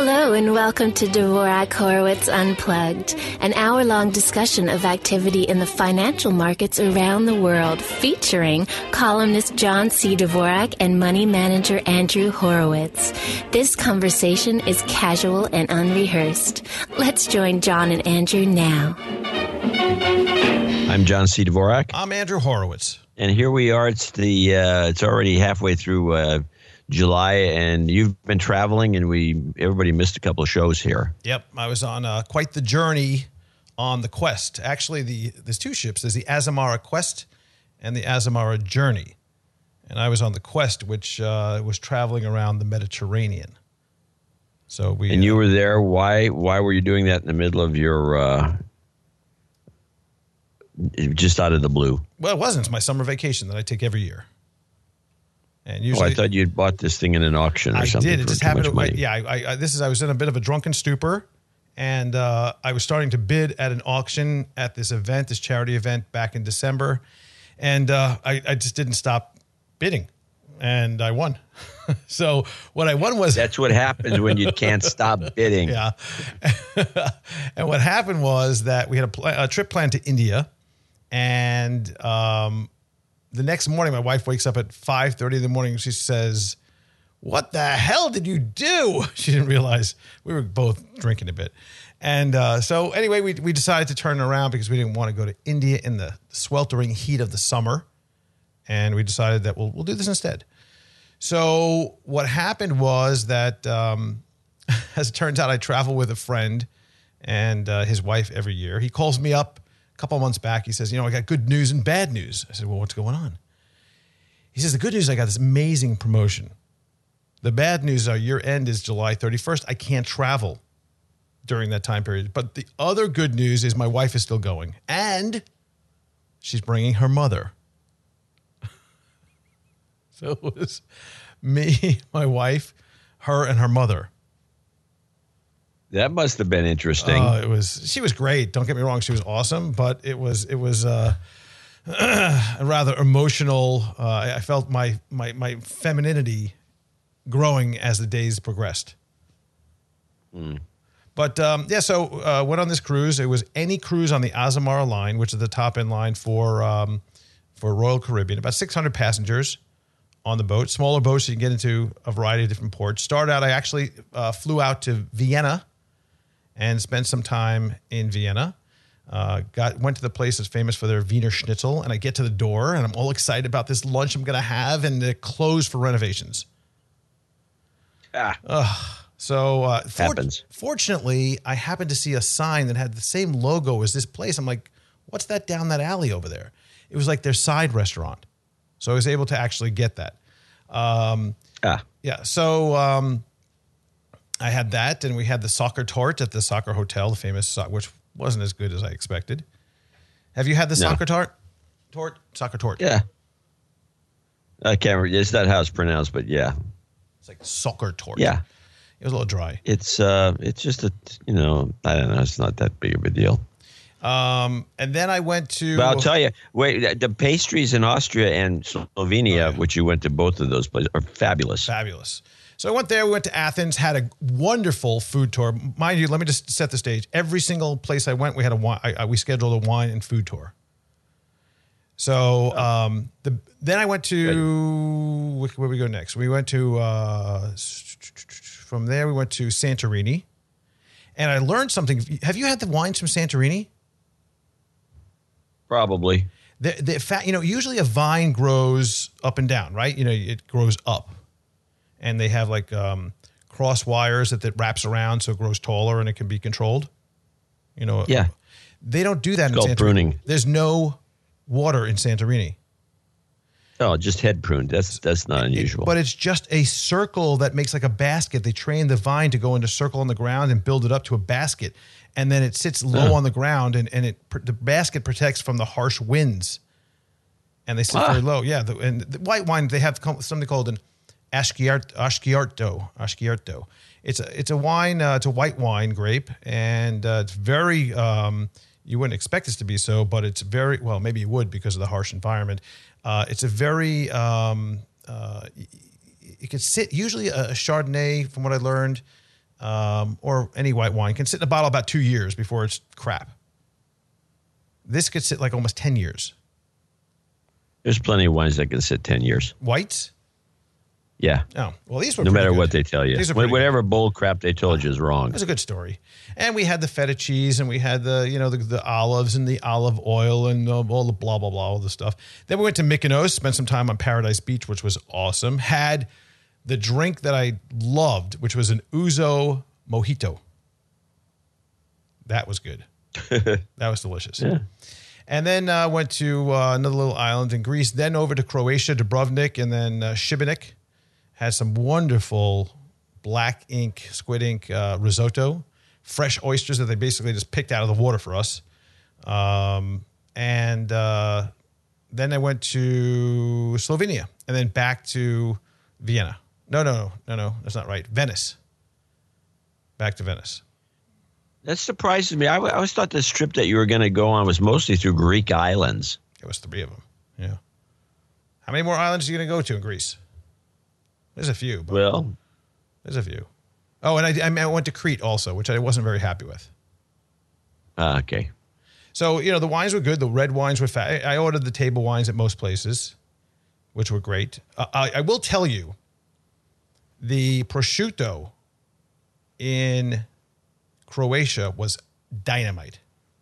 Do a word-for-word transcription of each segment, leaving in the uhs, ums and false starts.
Hello and welcome to Dvorak Horowitz Unplugged, an hour-long discussion of activity in the financial markets around the world, featuring columnist John C. Dvorak and money manager Andrew Horowitz. This conversation is casual and unrehearsed. Let's join John and Andrew now. I'm John C. Dvorak. I'm Andrew Horowitz. And here we are. It's the uh, it's already halfway through uh, July, and you've been traveling, and we everybody missed a couple of shows here. Yep, I was on uh, quite the journey on the Quest. Actually, the there's two ships. There's the Azamara Quest and the Azamara Journey. And I was on the Quest, which uh, was traveling around the Mediterranean. So we and you uh, were there. Why why were you doing that in the middle of your uh, just out of the blue? Well, it wasn't. It's my summer vacation that I take every year. And usually, oh, I thought you'd bought this thing in an auction or I something. did. It for just too happened. much To, money. yeah, I, I, this is. I was in a bit of a drunken stupor, and uh, I was starting to bid at an auction at this event, this charity event back in December, and uh, I, I just didn't stop bidding, and I won. So what I won was That's what happens when you can't stop bidding. yeah. And what happened was that we had a, pl- a trip planned to India, and um, the next morning, my wife wakes up at five thirty in the morning. And she says, "What the hell did you do?" She didn't realize we were both drinking a bit. And uh, so anyway, we, we decided to turn around because we didn't want to go to India in the sweltering heat of the summer. And we decided that we'll, we'll do this instead. So what happened was that, um, as it turns out, I travel with a friend and uh, his wife every year. He calls me up a couple of months back. He says, you know, I got good news and bad news. I said, well, what's going on? He says, the good news, I got this amazing promotion. The bad news, our year end is July thirty-first. I can't travel during that time period. But the other good news is my wife is still going. And she's bringing her mother. So it was me, my wife, her, and her mother. That must have been interesting. Uh, it was. She was great. Don't get me wrong. She was awesome. But it was. It was uh, a rather emotional. Uh, I I felt my my my femininity growing as the days progressed. Mm. But um, yeah, so uh, went on this cruise. It was any cruise on the Azamara line, which is the top end line for um, for Royal Caribbean. About six hundred passengers on the boat. Smaller boats, so you can get into a variety of different ports. Started out, I actually uh, flew out to Vienna and spent some time in Vienna. Uh, got went to the place that's famous for their Wiener Schnitzel, and I get to the door, and I'm all excited about this lunch I'm going to have, and they're closed for renovations. Ah. Ugh. So uh, for- Happens. fortunately, I happened to see a sign that had the same logo as this place. I'm like, what's that down that alley over there? It was like their side restaurant. So I was able to actually get that. Um, Ah. yeah. So um, I had that, and we had the soccer tort at the Soccer Hotel, the famous, so- which wasn't as good as I expected. Have you had the No. soccer tort? Tort? Soccer tort. Yeah. I can't remember. It's not how it's pronounced, but yeah. It's like soccer tort. Yeah. It was a little dry. It's uh, it's just a, you know, I don't know. It's not that big of a deal. Um, and then I went to. But I'll tell you, wait, the pastries in Austria and Slovenia, Oh, yeah. which you went to both of those places, are fabulous. Fabulous. So I went there, we went to Athens, had a wonderful food tour. Mind you, let me just set the stage. Every single place I went, we had a wine, I, I, we scheduled a wine and food tour. So um, the then I went to, where where we go next? We went to, uh, from there we went to Santorini. And I learned something. Have you had the wines from Santorini? Probably. The, the fat, you know, usually a vine grows up and down, right? You know, it grows up. And they have like um, cross wires that, that wraps around so it grows taller and it can be controlled. You know, Yeah. They don't do that It's in called Santorini. pruning. There's no water in Santorini. Oh, just head pruned. That's that's not unusual. But it's just a circle that makes like a basket. They train the vine to go into circle on the ground and build it up to a basket. And then it sits low Oh. on the ground, and, and it the basket protects from the harsh winds. And they sit Ah. very low. Yeah. The, and the white wine, they have co- something called an Asciart, Asciarto. Asciarto. It's a, it's a wine, uh, it's a white wine grape, and uh, it's very, um, you wouldn't expect this to be so, but it's very, well, maybe you would because of the harsh environment. Uh, it's a very, um, uh, it could sit, usually a, a Chardonnay, from what I learned, um, or any white wine can sit in a bottle about two years before it's crap. This could sit like almost ten years. There's plenty of wines that can sit ten years. Whites? Yeah. Oh, well, these were no matter good. what they tell you. These are Whatever good. bull crap they told you is wrong. It was a good story. And we had the feta cheese, and we had the, you know, the, the olives and the olive oil and uh, all the blah, blah, blah, all the stuff. Then we went to Mykonos, spent some time on Paradise Beach, which was awesome. Had the drink that I loved, which was an ouzo mojito. That was good. That was delicious. Yeah. And then uh, went to uh, another little island in Greece, then over to Croatia, Dubrovnik, and then uh, Šibenik. Had some wonderful black ink, squid ink uh, risotto, fresh oysters that they basically just picked out of the water for us. Um, and uh, then I went to Slovenia and then back to Vienna. No, no, no, no, no, that's not right. Venice. Back to Venice. That surprises me. I, I always thought this trip that you were going to go on was mostly through Greek islands. It was three of them, yeah. How many more islands are you going to go to in Greece? There's a few. But Well, there's a few. Oh, and I, I went to Crete also, which I wasn't very happy with. uh, okay. So, you know, the wines were good. The red wines were fat. I ordered the table wines at most places, which were great. Uh, I, I will tell you, the prosciutto in Croatia was dynamite.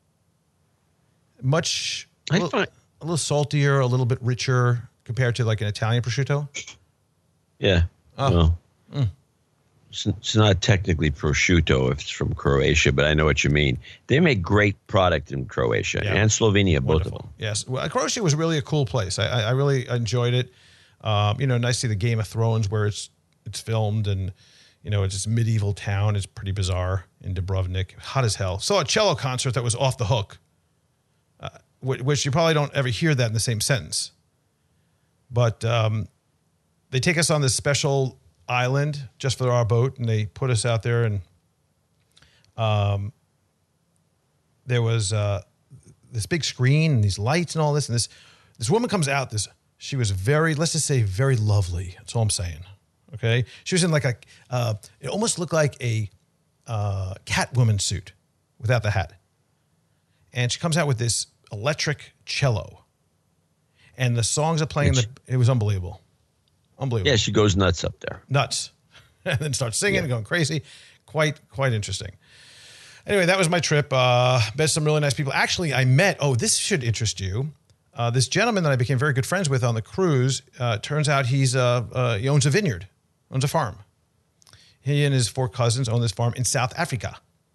Much, a I little, find- a little saltier, a little bit richer compared to like an Italian prosciutto. Yeah. Oh. Well, it's, it's not technically prosciutto if it's from Croatia, but I know what you mean. They make great product in Croatia Yeah. and Slovenia, both Wonderful. of them. Yes. Well, Croatia was really a cool place. I, I, I really enjoyed it. Um, you know, nice to see the Game of Thrones where it's it's filmed, and you know, it's this medieval town. It's pretty bizarre in Dubrovnik. Hot as hell. Saw a cello concert that was off the hook, uh, which, which you probably don't ever hear that in the same sentence. But um, they take us on this special island just for our boat, and they put us out there, and um, there was uh, this big screen and these lights and all this, and this this woman comes out. This she was very, let's just say, very lovely. That's all I'm saying. Okay, she was in like a, uh, it almost looked like a uh, Catwoman suit without the hat, and she comes out with this electric cello, and the songs are playing. The, it was unbelievable, unbelievable. Yeah, she goes nuts up there. Nuts, and then starts singing Yeah. and going crazy. Quite, quite interesting. Anyway, that was my trip. Uh, met some really nice people. Actually, I met, oh, this should interest you. Uh, this gentleman that I became very good friends with on the cruise, uh, turns out he's uh, uh, he owns a vineyard, owns a farm. He and his four cousins own this farm in South Africa.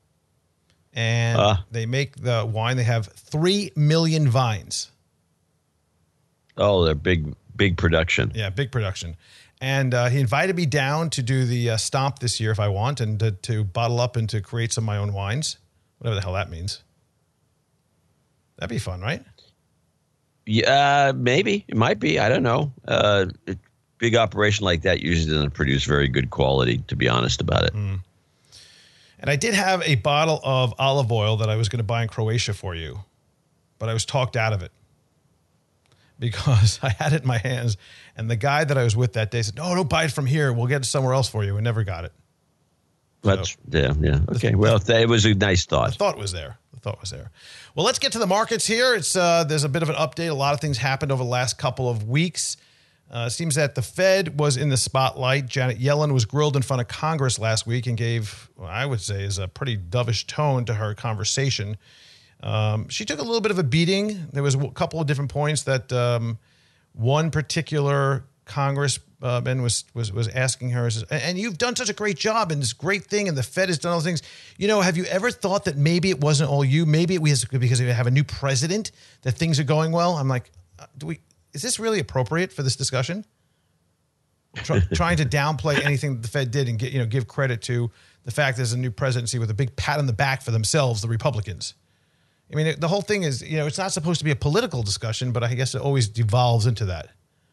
And Uh. they make the wine. They have three million vines. Oh, they're big, big production. Yeah, big production. And uh, he invited me down to do the uh, stomp this year if I want, and to, to bottle up and to create some of my own wines, whatever the hell that means. That'd be fun, right? Yeah, maybe. It might be. I don't know. Uh, it, big operation like that usually doesn't produce very good quality, to be honest about it. Mm. And I did have a bottle of olive oil that I was going to buy in Croatia for you, but I was talked out of it because I had it in my hands. And the guy that I was with that day said, no, don't buy it from here. We'll get it somewhere else for you. And never got it. That's, yeah, yeah. Okay. Well, th- it was a nice The thought. thought was there. The thought was there. Well, let's get to the markets here. It's uh, there's a bit of an update. A lot of things happened over the last couple of weeks. Uh, it seems that the Fed was in the spotlight. Janet Yellen was grilled in front of Congress last week and gave, what I would say, is a pretty dovish tone to her conversation. Um, she took a little bit of a beating. There was a couple of different points that um, one particular congressman was was was asking her, and you've done such a great job and this great thing, and the Fed has done all those things. You know, have you ever thought that maybe it wasn't all you? Maybe it was because we have a new president that things are going well. I'm like, uh, do we? Is this really appropriate for this discussion? Try, trying to downplay anything that the Fed did and get, you know, give credit to the fact there's a new presidency with a big pat on the back for themselves, the Republicans. I mean, the whole thing is, you know, it's not supposed to be a political discussion, but I guess it always devolves into that.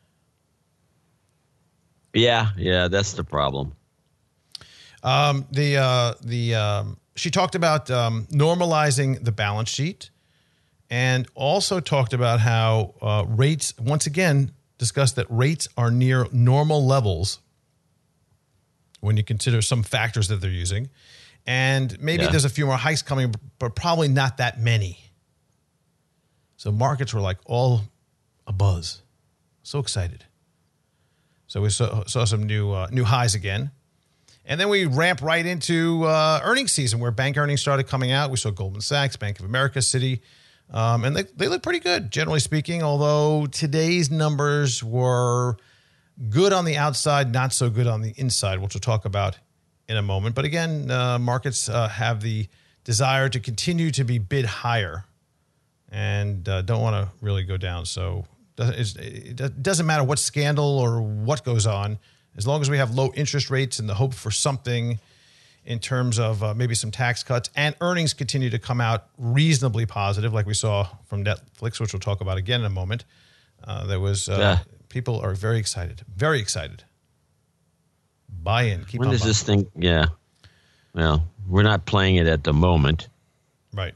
Yeah, yeah, that's the problem. Um, the uh, the um, she talked about um, normalizing the balance sheet, and also talked about how uh, rates, once again, discussed that rates are near normal levels when you consider some factors that they're using. And maybe Yeah. there's a few more hikes coming, but probably not that many. So markets were like all abuzz. So excited. So we saw, saw some new uh, new highs again. And then we ramp right into uh, earnings season where bank earnings started coming out. We saw Goldman Sachs, Bank of America, Citi, um, and they, they look pretty good, generally speaking, although today's numbers were good on the outside, not so good on the inside, which we'll talk about in a moment. But again, uh, markets uh, have the desire to continue to be bid higher and uh, don't want to really go down. So it doesn't matter what scandal or what goes on, as long as we have low interest rates and the hope for something in terms of uh, maybe some tax cuts and earnings continue to come out reasonably positive, like we saw from Netflix, which we'll talk about again in a moment. Uh, there was uh, Yeah. people are very excited, very excited. Buy in. Keep When on does buying. this thing? Yeah. Well, we're not playing it at the moment. Right.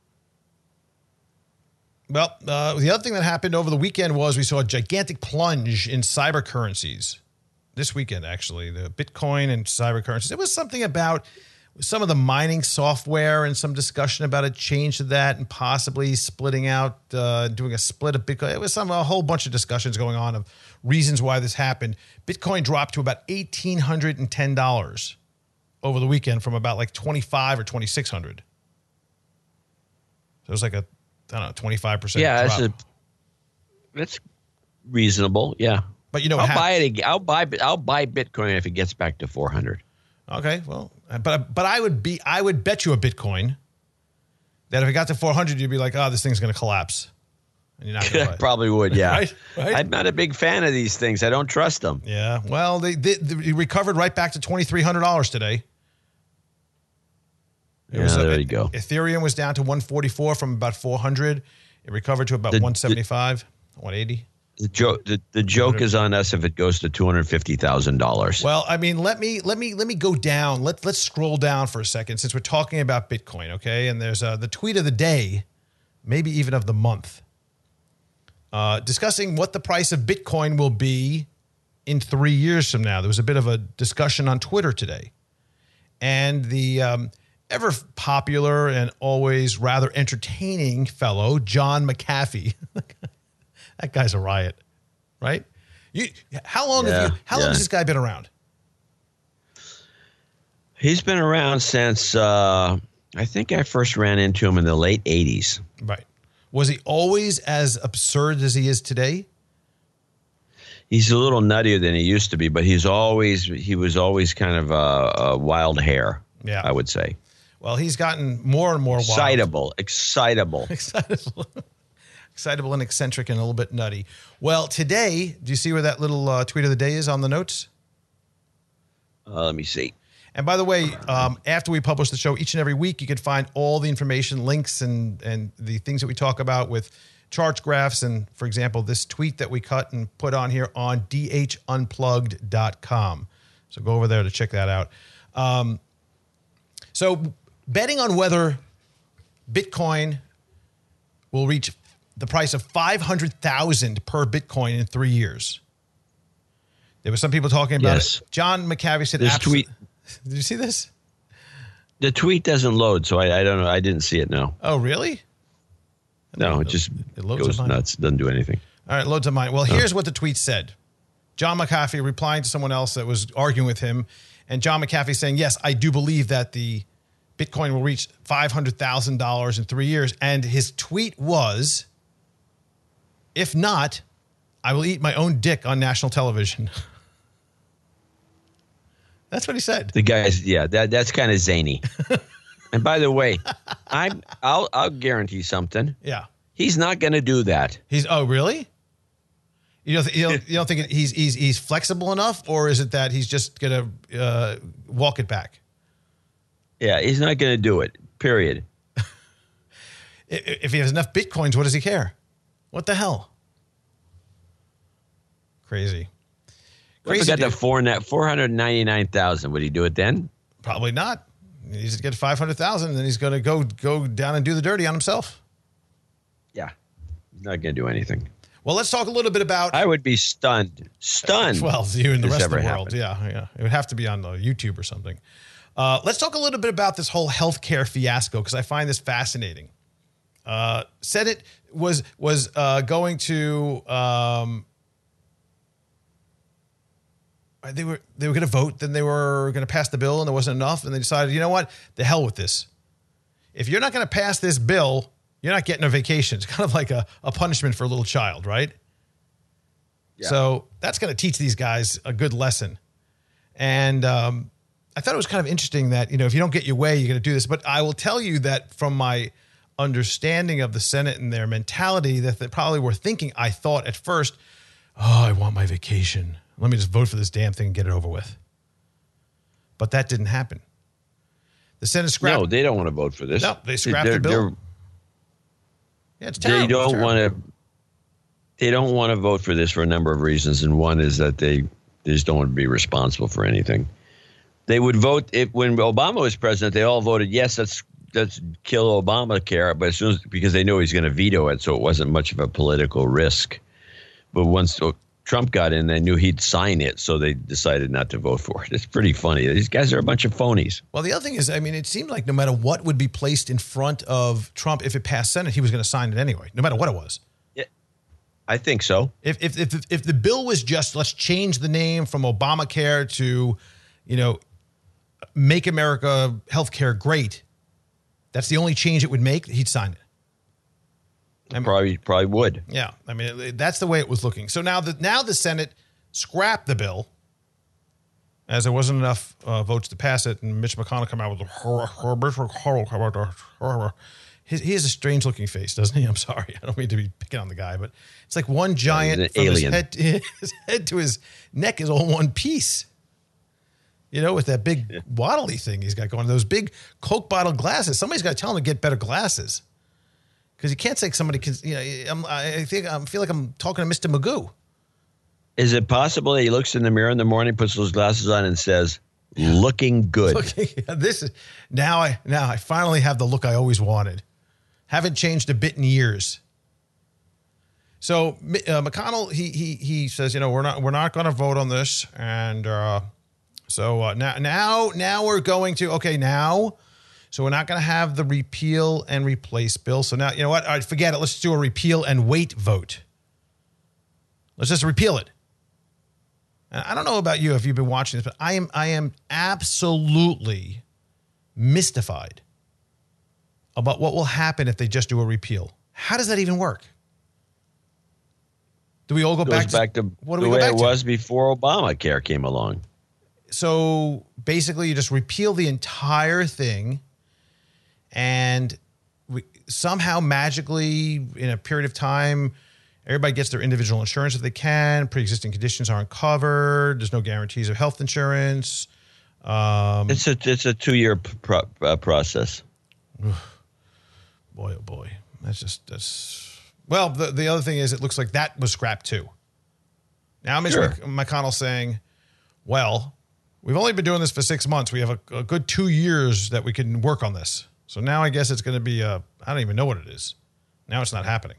Well, uh, the other thing that happened over the weekend was we saw a gigantic plunge in cyber currencies. This weekend, actually, the Bitcoin and cyber currencies. There was something about some of the mining software and some discussion about a change to that and possibly splitting out, uh, doing a split of Bitcoin. It was some a whole bunch of discussions going on of reasons why this happened. Bitcoin dropped to about one thousand eight hundred ten dollars over the weekend from about like twenty-five or twenty-six hundred. So it was like a, I don't know, twenty-five percent Yeah, drop. that's a, that's reasonable. Yeah. But you know what I'll happened? buy it. ag- I'll buy. I'll buy Bitcoin if it gets back to four hundred. Okay, well, but but I would be I would bet you a Bitcoin that if it got to four hundred, you'd be like, oh, this thing's going to collapse, and you're not going to buy it. Probably would. Yeah. Right, right. I'm not a big fan of these things. I don't trust them. Yeah, well, they, they, they recovered right back to twenty-three hundred dollars today. It Yeah, was, uh, there you go. Ethereum was down to one forty-four from about four hundred. It recovered to about The- one seventy-five, one eighty. The joke. The, the joke is on us if it goes to two hundred fifty thousand dollars. Well, I mean, let me let me let me go down. Let let's scroll down for a second since we're talking about Bitcoin, okay? And there's uh, the tweet of the day, maybe even of the month, uh, discussing what the price of Bitcoin will be in three years from now. There was a bit of a discussion on Twitter today, and the um, ever popular and always rather entertaining fellow John McAfee. That guy's a riot, right? You, how long Yeah, have you? How long yeah. has this guy been around? He's been around since uh, I think I first ran into him in the late eighties. Right. Was he always as absurd as he is today? He's a little nuttier than he used to be, but he's always he was always kind of a, a wild hair. Yeah. I would say Well, he's gotten more and more wild. excitable, excitable. Excitable. Excitable and eccentric and a little bit nutty. Well, today, do you see where that little uh, tweet of the day is on the notes? Uh, let me see. And by the way, um, after we publish the show each and every week, you can find all the information, links, and and the things that we talk about with charts, graphs, and, for example, this tweet that we cut and put on here on d h unplugged dot com. So go over there to check that out. Um, so betting on whether Bitcoin will reach the price of five hundred thousand dollars per Bitcoin in three years. There were some people talking about Yes. it. John McAfee said, This "Abso- tweet- Did you see this? The tweet doesn't load, so I, I don't know. I didn't see it. No, Oh, really? no, it just It loads goes on mine. nuts. Doesn't do anything. All right, loads of mine. Well, here's what the tweet said. John McAfee replying to someone else that was arguing with him. And John McAfee saying, yes, I do believe that the Bitcoin will reach five hundred thousand dollars in three years. And his tweet was, if not, I will eat my own dick on national television. That's what he said. The guy's yeah, that that's kind of zany. And by the way, I'm I'll I'll guarantee something. Yeah. He's not going to do that. He's, oh, really? You don't, th- you don't, you don't think he's, he's, he's flexible enough, or is it that he's just going to uh, walk it back? Yeah, he's not going to do it. Period. I- If he has enough Bitcoins, what does he care? What the hell? Crazy. If he got to four net four hundred ninety nine thousand, would he do it then? Probably not. He needs to get five hundred thousand, and then he's going to go go down and do the dirty on himself. Yeah, he's not going to do anything. Well, let's talk a little bit about. I would be stunned, stunned. Well, you and the this rest of the ever world, happened. yeah, yeah. It would have to be on uh, YouTube or something. Uh, let's talk a little bit about this whole healthcare fiasco because I find this fascinating. Uh, Senate was was uh, going to. Um, They were they were going to vote, then they were going to pass the bill, and there wasn't enough, and they decided, you know what, the hell with this. If you're not going to pass this bill, you're not getting a vacation. It's kind of like a, a punishment for a little child, right? Yeah. So that's going to teach these guys a good lesson. And um, I thought it was kind of interesting that, you know, if you don't get your way, you're going to do this. But I will tell you that from my understanding of the Senate and their mentality, that they probably were thinking, I thought at first, oh, I want my vacation. Let me just vote for this damn thing and get it over with. But that didn't happen. The Senate scrapped. No, they don't want to vote for this. No, they scrapped they're, the bill. Yeah, it's terrible. They don't terrible. want to. They don't want to vote for this for a number of reasons, and one is that they, they just don't want to be responsible for anything. They would vote if when Obama was president. They all voted yes. Let's let's kill Obamacare, but as soon as because they knew he's going to veto it, so it wasn't much of a political risk. But once Trump got in, they knew he'd sign it, so they decided not to vote for it. It's pretty funny. These guys are a bunch of phonies. Well, the other thing is, I mean, it seemed like no matter what would be placed in front of Trump, if it passed Senate, he was going to sign it anyway, no matter what it was. Yeah, I think so. If if if if the bill was just let's change the name from Obamacare to, you know, Make America Healthcare Great, that's the only change it would make. He'd sign it. I mean, probably probably would. Yeah, I mean that's the way it was looking. So now the now the Senate scrapped the bill, as there wasn't enough uh, votes to pass it, and Mitch McConnell come out with a he, he has a strange looking face, doesn't he? I'm sorry, I don't mean to be picking on the guy, but it's like one giant yeah, from alien. his head, to, his head to his neck is all one piece. You know, with that big yeah. waddly thing he's got going, those big Coke bottle glasses. Somebody's got to tell him to get better glasses. Because you can't say somebody can, you know, I'm, I think I feel like I'm talking to Mister Magoo. Is it possible that he looks in the mirror in the morning, puts those glasses on, and says, "Looking good"? Looking, this is now. I now I finally have the look I always wanted. Haven't changed a bit in years. So uh, McConnell, he he he says, you know, we're not we're not going to vote on this, and uh, so uh, now now now we're going to okay now. So we're not going to have the repeal and replace bill. So now, you know what? All right, forget it. Let's do a repeal and wait vote. Let's just repeal it. And I don't know about you if you've been watching this, but I am I am absolutely mystified about what will happen if they just do a repeal. How does that even work? Do we all go Goes back to, back to what do the we go way back it to? was before Obamacare came along? So basically, you just repeal the entire thing. And we, somehow magically, in a period of time, everybody gets their individual insurance if they can. Pre-existing conditions aren't covered. There's no guarantees of health insurance. Um, it's a it's a two year pro, uh, process. Boy, oh boy, that's just that's. Well, the the other thing is, it looks like that was scrapped too. Now, Mitch Sure. McConnell saying, "Well, we've only been doing this for six months. We have a, a good two years that we can work on this." So now I guess it's going to be a, I don't even know what it is. Now it's not happening.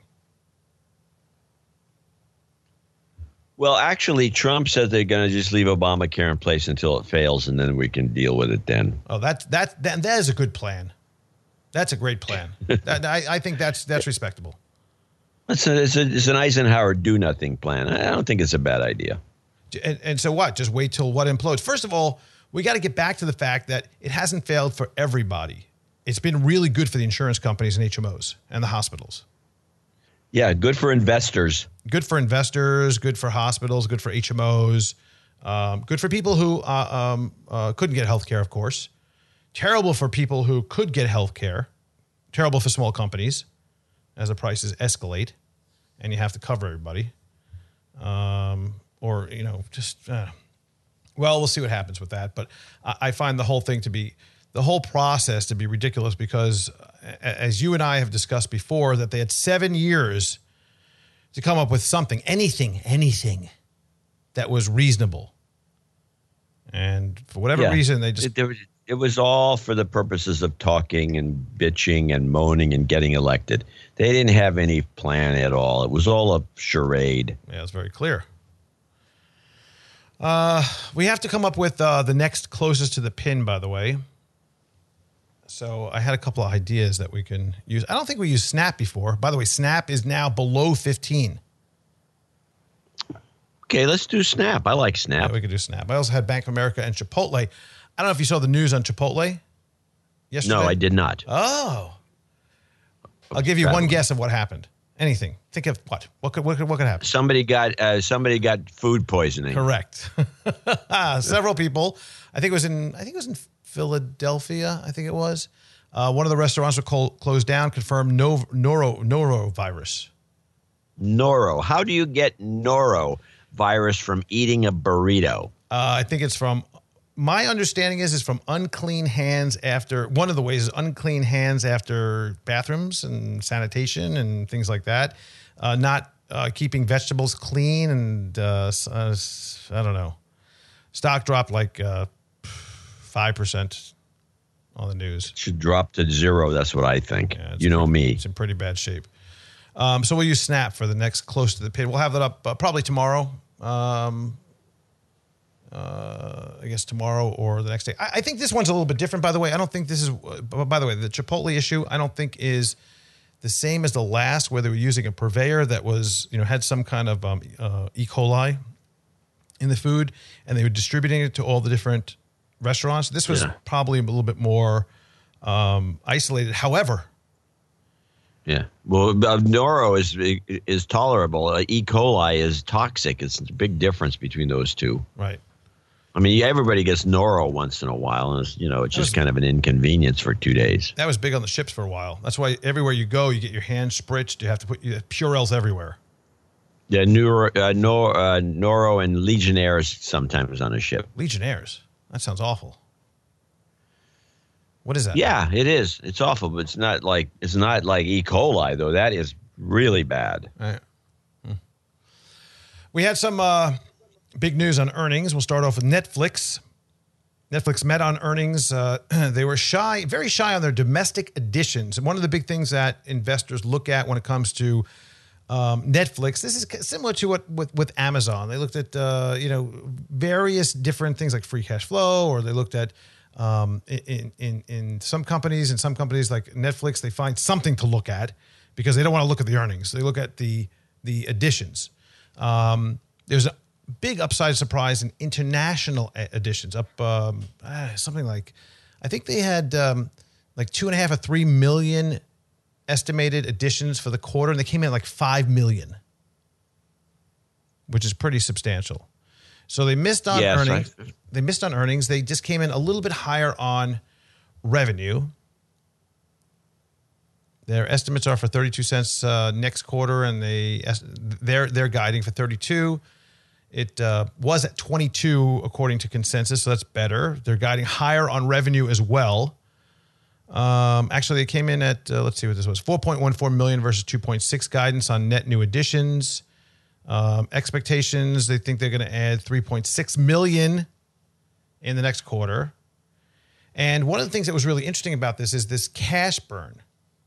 Well, actually, Trump said they're going to just leave Obamacare in place until it fails, and then we can deal with it then. Oh, that's, that, that, that is a good plan. That's a great plan. that, I, I think that's that's respectable. It's, a, it's, a, it's an Eisenhower do-nothing plan. I don't think it's a bad idea. And, and so what? Just wait till what implodes? First of all, we got to get back to the fact that it hasn't failed for everybody. It's been really good for the insurance companies and H M Os and the hospitals. Yeah, good for investors. Good for investors, good for hospitals, good for H M Os, um, good for people who uh, um, uh, couldn't get health care, of course. Terrible for people who could get health care. Terrible for small companies as the prices escalate and you have to cover everybody. Um, or, you know, just, uh, well, we'll see what happens with that. But I, I find the whole thing to be, the whole process to be ridiculous because, as you and I have discussed before, that they had seven years to come up with something, anything, anything that was reasonable. And for whatever Yeah. reason, they just There was, it was all for the purposes of talking and bitching and moaning and getting elected. They didn't have any plan at all. It was all a charade. Yeah, it's very clear. Uh, we have to come up with uh, the next closest to the pin, by the way. So I had a couple of ideas that we can use. I don't think we used Snap before. By the way, Snap is now below fifteen. Okay, let's do Snap. I like Snap. Yeah, we could do Snap. I also had Bank of America and Chipotle. I don't know if you saw the news on Chipotle yesterday. No, I did not. Oh. I'll give you one guess of what happened. Anything. Think of what? What could what could, what could happen? Somebody got uh, somebody got food poisoning. Correct. Several people. I think it was in I think it was in Philadelphia, I think it was. Uh, one of the restaurants were col- closed down, confirmed no, noro, norovirus. Noro. How do you get norovirus from eating a burrito? Uh, I think it's from, my understanding is, is from unclean hands after, one of the ways is unclean hands after bathrooms and sanitation and things like that. Uh, not uh, keeping vegetables clean and, uh, uh, I don't know. Stock dropped like uh, five percent on the news. It should drop to zero. That's what I think. Yeah, you know pretty, me. It's in pretty bad shape. Um, so we'll use Snap for the next close to the pin. We'll have that up uh, probably tomorrow. Um, uh, I guess tomorrow or the next day. I, I think this one's a little bit different, by the way. I don't think this is, uh, by the way, the Chipotle issue, I don't think is the same as the last where they were using a purveyor that was, you know, had some kind of um, uh, E. coli in the food and they were distributing it to all the different restaurants. This was yeah. probably a little bit more um, isolated. However, Yeah. Well, uh, Noro is is tolerable. Uh, E. coli is toxic. It's a big difference between those two. right. I mean, everybody gets Noro once in a while, and it's, you know, it's just kind of an inconvenience for two days. That was big on the ships for a while. That's why everywhere you go, you get your hands spritzed. You have to put you have Purells everywhere. Yeah, Noro, uh, Nor, uh, Noro and Legionnaires sometimes on a ship. Legionnaires. That sounds awful. What is that? Yeah, it is. It's awful, but it's not like it's not like E. coli though. That is really bad. All right. Hmm. We had some uh, big news on earnings. We'll start off with Netflix. Netflix met on earnings. Uh, they were shy, very shy on their domestic additions. And one of the big things that investors look at when it comes to um, Netflix, this is similar to what with, with Amazon. They looked at uh, you know various different things like free cash flow, or they looked at um, in in in some companies and some companies like Netflix, they find something to look at because they don't want to look at the earnings. They look at the the additions. Um, there's a big upside surprise in international additions, up um, ah, something like, I think they had um, like two and a half or three million estimated additions for the quarter, and they came in at like five million, which is pretty substantial. So they missed on yes, earnings. I, They missed on earnings. They just came in a little bit higher on revenue. Their estimates are for thirty-two cents uh, next quarter, and they they're they're guiding for thirty-two. It uh, was at twenty-two according to consensus, so that's better. They're guiding higher on revenue as well. Um, actually, they came in at uh, let's see what this was: four point one four million versus two point six guidance on net new additions. Um, expectations: they think they're going to add three point six million in the next quarter. And one of the things that was really interesting about this is this cash burn.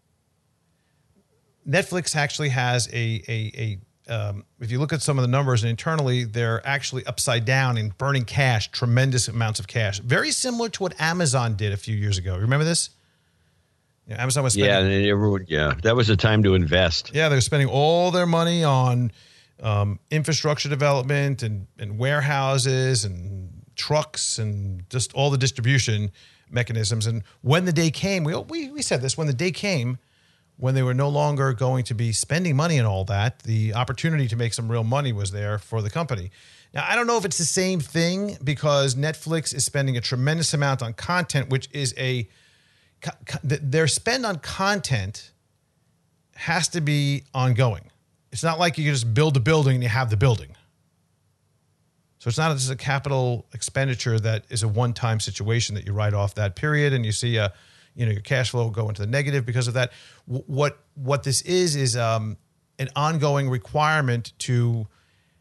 Netflix actually has a, a, a um, if you look at some of the numbers and internally, they're actually upside down in burning cash, tremendous amounts of cash. Very similar to what Amazon did a few years ago. Remember this? You know, Amazon was spending. Yeah, and everyone, yeah, that was the time to invest. Yeah, they're spending all their money on um, infrastructure development and, and warehouses and trucks and just all the distribution mechanisms. And when the day came, we, we, we said this, when the day came, when they were no longer going to be spending money and all that, the opportunity to make some real money was there for the company. Now, I don't know if it's the same thing because Netflix is spending a tremendous amount on content, which is a, their spend on content has to be ongoing. It's not like you can just build a building and you have the building. So it's not just a capital expenditure that is a one-time situation that you write off that period and you see a, you know, your cash flow go into the negative because of that. What what this is is um, an ongoing requirement to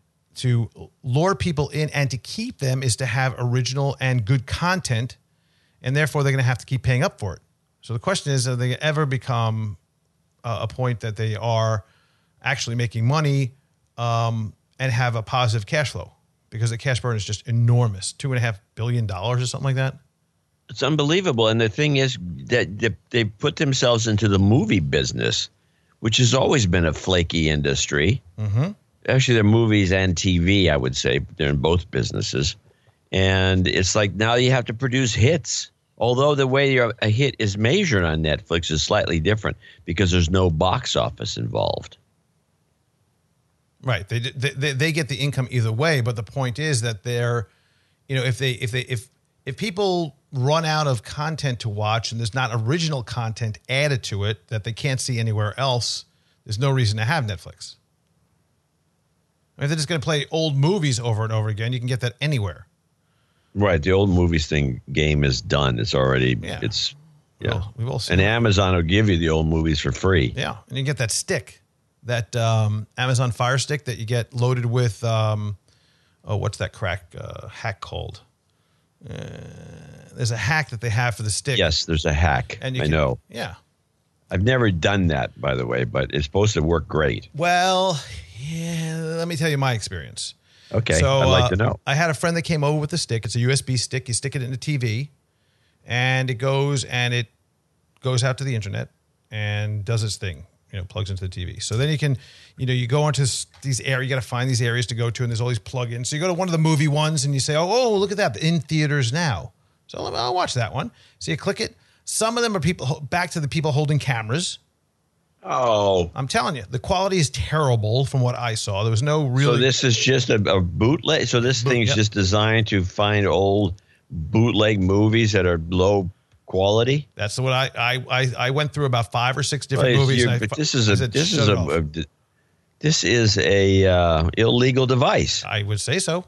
to lure people in and to keep them is to have original and good content and therefore they're going to have to keep paying up for it. So the question is, are they ever become uh, a point that they are actually making money um, and have a positive cash flow? Because the cash burn is just enormous, two and a half billion dollars or something like that. It's unbelievable. And the thing is that they, they put themselves into the movie business, which has always been a flaky industry. Mm-hmm. Actually, they're movies and T V, I would say. They're in both businesses. And it's like now you have to produce hits. Although the way your, a hit is measured on Netflix is slightly different because there's no box office involved. Right. They, they they get the income either way, but the point is that they're, you know, if they if they if if people run out of content to watch and there's not original content added to it that they can't see anywhere else, there's no reason to have Netflix. I mean, if they're just going to play old movies over and over again, you can get that anywhere. Right. The old movies thing game is done. It's already, Yeah. it's, yeah. Well, we've all seen and it. Amazon will give you the old movies for free. Yeah. And you get that stick, that um, Amazon Fire Stick that you get loaded with, um, oh, what's that crack uh, hack called? Uh, there's a hack that they have for the stick. Yes, there's a hack. And you I can, know. Yeah. I've never done that, by the way, but it's supposed to work great. Well, yeah, let me tell you my experience. Okay, So, I'd like uh, to know. I had a friend that came over with the stick. It's a U S B stick. You stick it in the T V, and it goes and it goes out to the internet and does its thing. You know, plugs into the T V. So then you can, you know, you go into these areas. You got to find these areas to go to, and there's all these plugins. So you go to one of the movie ones, and you say, "Oh, oh, look at that! In theaters now." So I'll watch that one. So you click it. Some of them are people back to the people holding cameras. Oh, I'm telling you, the quality is terrible from what I saw. There was no really. so this is just a, a bootleg. So this Boot- thing's yep. just designed to find old bootleg movies that are low quality. That's what I I I, I went through about five or six different Well, movies. you- and I but fu- this is I a said, this "Shut is it a, off." a this is a uh, illegal device, I would say so.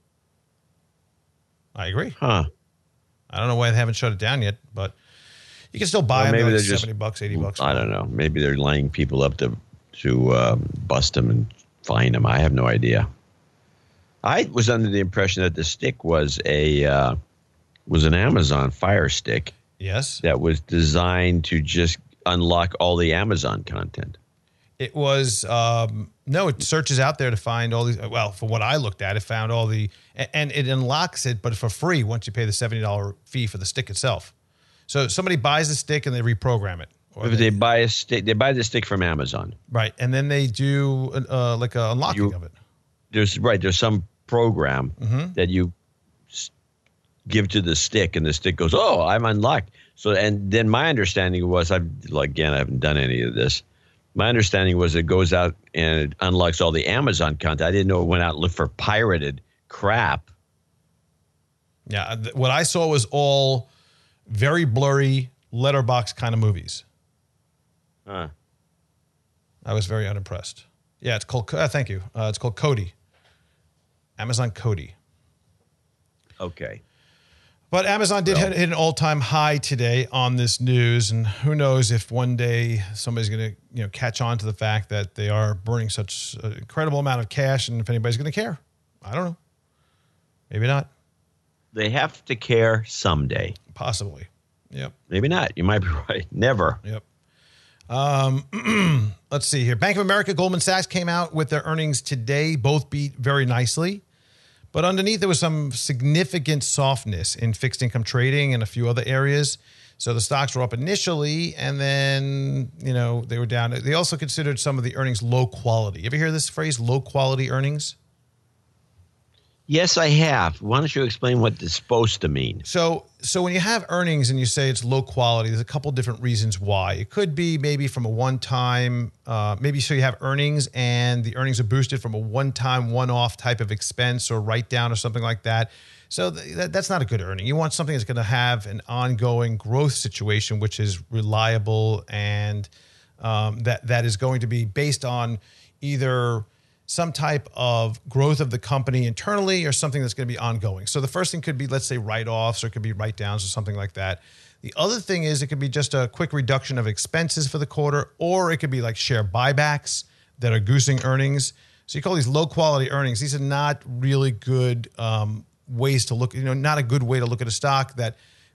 I agree. huh? I don't know why they haven't shut it down yet, but you can still buy Well, them. maybe They're they're like just- seventy bucks, eighty bucks. I don't know. Maybe they're lining people up to to um, bust them and fine them. I have no idea. I was under the impression that the stick was a uh, was an Amazon Fire Stick Yes, that was designed to just unlock all the Amazon content. it was. Um, no, it searches out there to find all these. Well, for what I looked at, it found all the, a- and it unlocks it, but for free once you pay the seventy dollar fee for the stick itself. So somebody buys the stick and they reprogram it. Or If they buy a stick, they buy the stick from Amazon. right, and then they do uh, like a unlocking You- of it. There's right. There's some program Mm-hmm. that you s- give to the stick, and the stick goes, "Oh, I'm unlocked." So, and then my understanding was, I've like, again, I haven't done any of this. My understanding was it goes out and it unlocks all the Amazon content. I didn't know it went out and looked for pirated crap. Yeah, th- what I saw was all very blurry letterbox kind of movies. Huh. I was very unimpressed. Yeah, it's called. Uh, thank you. Uh, it's called Kodi. Amazon Kodi. Okay. But Amazon did hit, hit an all-time high today on this news, and who knows if one day somebody's going to, you know, catch on to the fact that they are burning such an incredible amount of cash, and if anybody's going to care. I don't know. Maybe not. They have to care someday. Possibly. Yep. Maybe not. You might be right. Never. Yep. Um, let's see here. Bank of America, Goldman Sachs came out with their earnings today. Both beat very nicely. But underneath, there was some significant softness in fixed income trading and a few other areas. So the stocks were up initially, and then, you know, they were down. They also considered some of the earnings low quality. You ever hear this phrase, low quality earnings? Yes, I have. Why don't you explain what it's supposed to mean? So, so when you have earnings and you say it's low quality, there's a couple different reasons why. It could be maybe from a one-time, uh, maybe so you have earnings and the earnings are boosted from a one-time, one-off type of expense or write-down or something like that. So th- that, that's not a good earning. You want something that's going to have an ongoing growth situation, which is reliable and um, that that is going to be based on either some type of growth of the company internally or something that's going to be ongoing. So the first thing could be, let's say, write-offs, or it could be write-downs or something like that. The other thing is it could be just a quick reduction of expenses for the quarter, or it could be like share buybacks that are goosing earnings. So you call these low-quality earnings. These are not really good um, ways to look, you know, not a good way to look at a stock that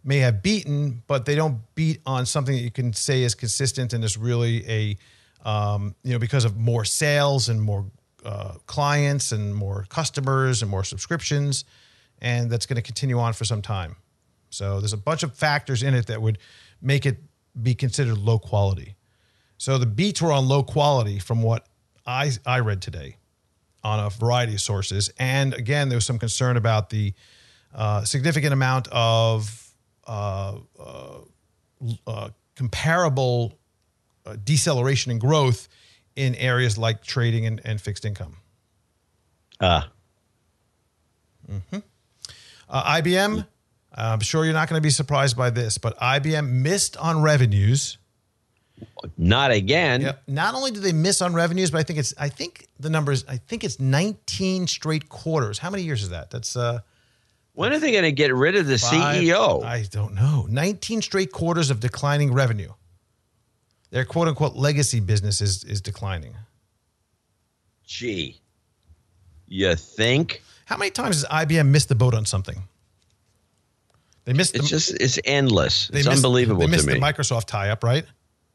may have beaten, but they don't beat on something that you can say is consistent and is really a, um, you know, because of more sales and more uh, clients and more customers and more subscriptions, and that's going to continue on for some time. So there's a bunch of factors in it that would make it be considered low quality. So the beats were on low quality from what I, I read today on a variety of sources. And again, there was some concern about the uh, significant amount of uh, uh, uh, comparable uh, deceleration in growth in areas like trading and, and fixed income. Ah. Mm-hmm. Uh, I B M, I'm sure you're not going to be surprised by this, but I B M missed on revenues. Not again. Yeah. Not only did they miss on revenues, but I think it's I think the numbers I think it's nineteen straight quarters. How many years is that? That's uh when are they going to get rid of the five, C E O? I don't know. nineteen straight quarters of declining revenue. Their quote unquote legacy business is is declining. Gee. You think? How many times has I B M missed the boat on something? They missed It's the, just it's endless. they It's missed, unbelievable They to missed me. the Microsoft tie-up, right?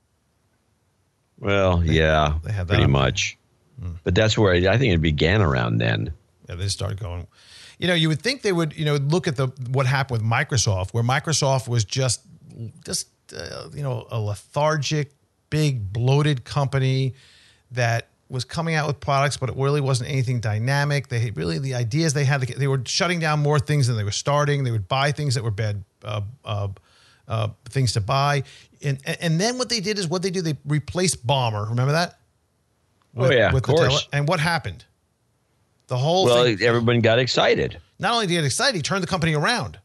Well, yeah, they had that pretty up. much. But that's where I think it began around then. Yeah, they started going. You know, you would think they would, you know, look at the what happened with Microsoft, where Microsoft was just, just uh, you know, a lethargic, big, bloated company that was coming out with products, but it really wasn't anything dynamic. They really, the ideas they had, they were shutting down more things than they were starting. They would buy things that were bad uh, uh, uh, things to buy. And and then what they did is what they do, they replaced Balmer. Remember that? Oh, yeah, of the course. tele- and what happened? The whole Well, thing. everyone got excited. Not only did he get excited, he turned the company around.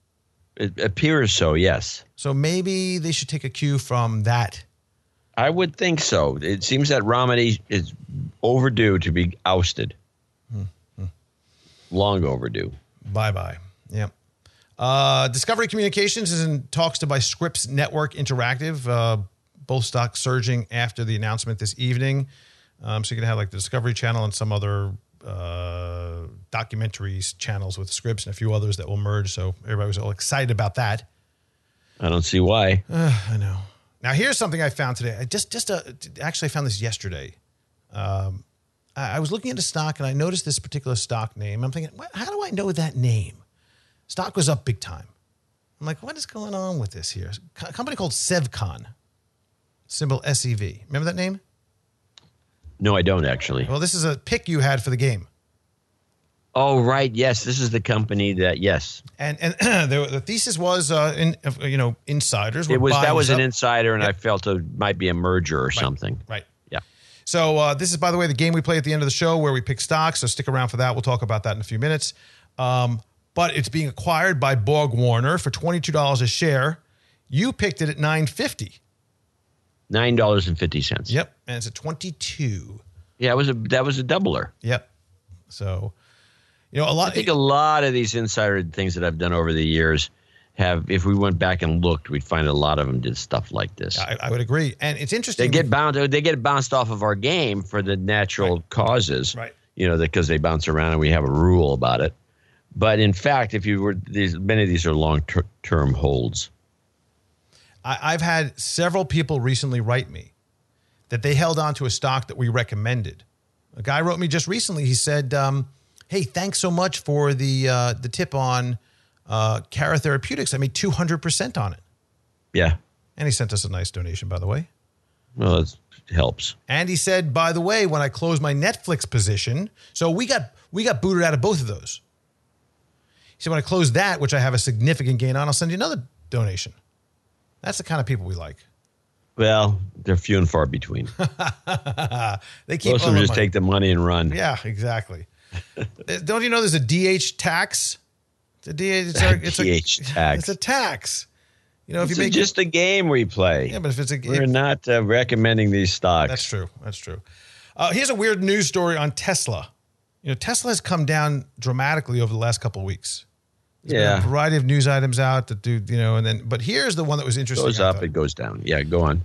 It appears so, yes. So maybe they should take a cue from that. I would think so. It seems that Romney is overdue to be ousted. Hmm. Long overdue. Bye-bye. Yep. Uh, Discovery Communications is in talks to buy Scripps Network Interactive, uh, both stocks surging after the announcement this evening. Um, so you're going to have like the Discovery Channel and some other uh, documentaries channels with Scripps and a few others that will merge. So everybody was all excited about that. I don't see why. Uh, I know. Now, here's something I found today. I just, just uh, actually I found this yesterday. Um, I, I was looking at a stock and I noticed this particular stock name. I'm thinking, what, how do I know that name? Stock was up big time. I'm like, what is going on with this here? A company called Sevcon, symbol S E V. Remember that name? No, I don't actually. Well, this is a pick you had for the game. Oh, right. Yes, this is the company that, yes. And and the, the thesis was, uh, in, uh, you know, insiders were It was buying That was this an up. insider, and Yep. I felt it might be a merger or something. Right. Yeah. So uh, this is, by the way, the game we play at the end of the show where we pick stocks. So stick around for that. We'll talk about that in a few minutes. Um, but it's being acquired by Borg Warner for twenty-two dollars a share. You picked it at nine fifty. nine dollars and fifty cents. Yep, and it's at twenty-two. Yeah, it was a, that was a doubler. Yep. So, you know, a lot. I think a lot of these insider things that I've done over the years have, if we went back and looked, we'd find a lot of them did stuff like this. I, I would agree, and it's interesting. They get bound. They get bounced off of our game for the natural Right. causes, Right. You know, because they bounce around and we have a rule about it. But in fact, if you were these, many of these are long-term holds. I, I've had several people recently write me that they held on to a stock that we recommended. A guy wrote me just recently. He said, um, "Hey, thanks so much for the uh, the tip on uh, Cara Therapeutics. I made two hundred percent on it." Yeah, And he sent us a nice donation, by the way. well, it helps. And he said, by the way, when I closed my Netflix position, so we got we got booted out of both of those. He said, when I close that, which I have a significant gain on, I'll send you another donation. That's the kind of people we like. Well, they're few and far between. They keep Most of all them the just money. take the money and run. Yeah, exactly. Don't you know there's a D H tax? It's a D H, it's a, it's D H a, tax. It's a tax. You know, if It's you make just a game we play. yeah, but if it's a We're if- not uh, recommending these stocks. That's true. That's true. Uh, here's a weird news story on Tesla. You know, Tesla has come down dramatically over the last couple of weeks. There's Yeah. been a variety of news items out that do, you know, and then, but here's the one that was interesting. Goes I up, thought. it goes down. Yeah, go on.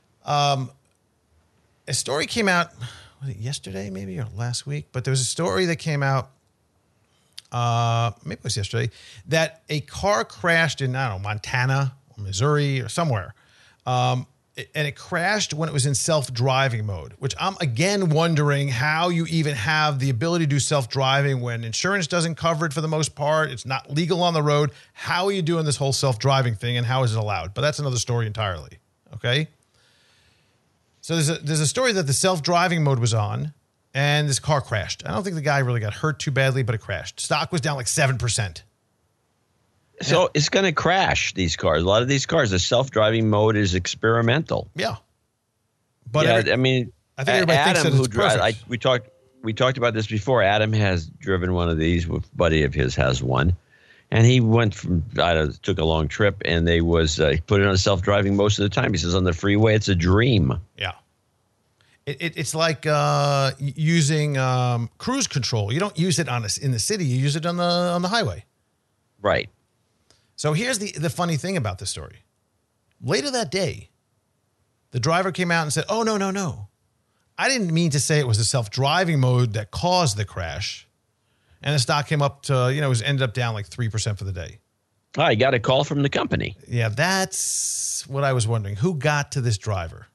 A story came out, was it yesterday maybe or last week? But there was a story that came out uh, maybe it was yesterday, that a car crashed in, I don't know, Montana or Missouri or somewhere. Um, and it crashed when it was in self-driving mode, which I'm again wondering how you even have the ability to do self-driving when insurance doesn't cover it for the most part. It's not legal on the road. How are you doing this whole self-driving thing, and how is it allowed? But that's another story entirely, okay? So there's a, there's a story that the self-driving mode was on, and this car crashed. I don't think the guy really got hurt too badly, but it crashed. Stock was down like seven percent. So it's going to crash, these cars. A lot of these cars, the self-driving mode is experimental. Yeah. But yeah, every, I mean, I think everybody Adam, thinks that who it's dri- perfect. I, we talked we talked about this before. Adam has driven one of these. A buddy of his has one. And he went from, I don't know, took a long trip, and they was uh, put it on self-driving most of the time. He says on the freeway, it's a dream. Yeah. It, it, it's like uh, using um, cruise control. You don't use it on a, in the city. You use it on the on the highway. Right. So here's the, the funny thing about this story. Later that day, the driver came out and said, oh, no, no, no. I didn't mean to say it was the self-driving mode that caused the crash. And the stock came up to, you know, it was ended up down like three percent for the day. Oh, I got a call from the company. Yeah, that's what I was wondering. Who got to this driver?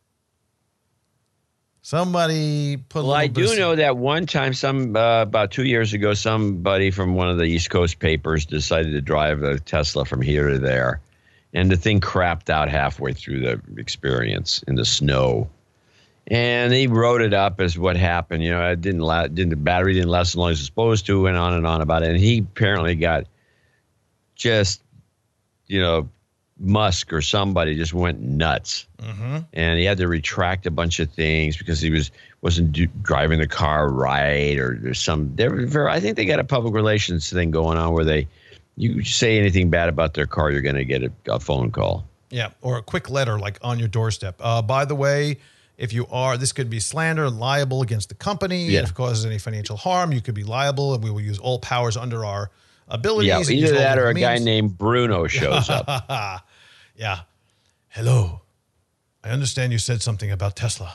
Somebody put a Well, little I bit do of- know that one time, some uh, about two years ago, somebody from one of the East Coast papers decided to drive a Tesla from here to there, and the thing crapped out halfway through the experience in the snow. And he wrote it up as what happened. You know, it didn't la- didn't the battery didn't last as long as it's supposed to, and on and on about it. And he apparently got just, you know, Musk or somebody just went nuts. Mm-hmm. And he had to retract a bunch of things because he was wasn't do, driving the car right, or there's some. They were very, I think they got a public relations thing going on where they, you say anything bad about their car, you're going to get a, a phone call. Yeah, or a quick letter like on your doorstep. Uh, by the way, if you are, this could be slander and liable against the company. Yeah. If it causes any financial harm, you could be liable, and we will use all powers under our abilities. Yeah, and use either all that or a legal guy means. named Bruno shows up. Yeah. Hello. I understand you said something about Tesla.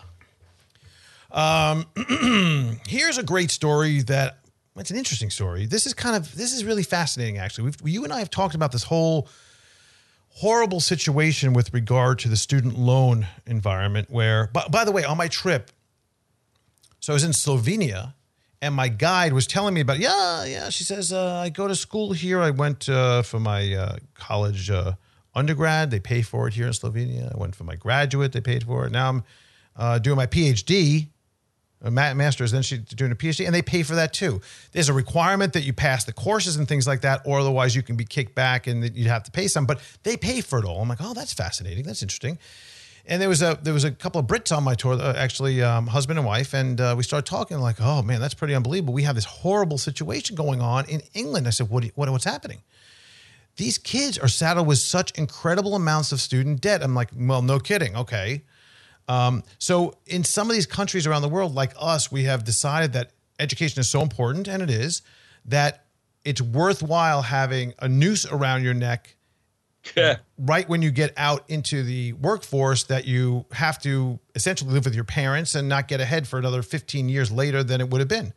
Um, here's a great story that, it's an interesting story. This is kind of, this is really fascinating, actually. We've, you and I have talked about this whole horrible situation with regard to the student loan environment where, by, by the way, on my trip, so I was in Slovenia, and my guide was telling me about, yeah, yeah, she says, uh, I go to school here. I went uh, for my uh, college uh, undergrad. They pay for it here in Slovenia. I went for my graduate. They paid for it. Now I'm uh, doing my PhD, a ma- master's, then she's doing a PhD, and they pay for that too. There's a requirement that you pass the courses and things like that, or otherwise you can be kicked back and that you'd have to pay some, but they pay for it all. I'm like, oh, that's fascinating. That's interesting. And there was a there was a couple of Brits on my tour, uh, actually, um, husband and wife, and uh, we started talking like, oh man, that's pretty unbelievable. We have this horrible situation going on in England. I said, what, do you, what what's happening? These kids are saddled with such incredible amounts of student debt. I'm like, well, no kidding. Okay. Um, so in some of these countries around the world, like us, we have decided that education is so important, and it is, that it's worthwhile having a noose around your neck right when you get out into the workforce, that you have to essentially live with your parents and not get ahead for another fifteen years later than it would have been.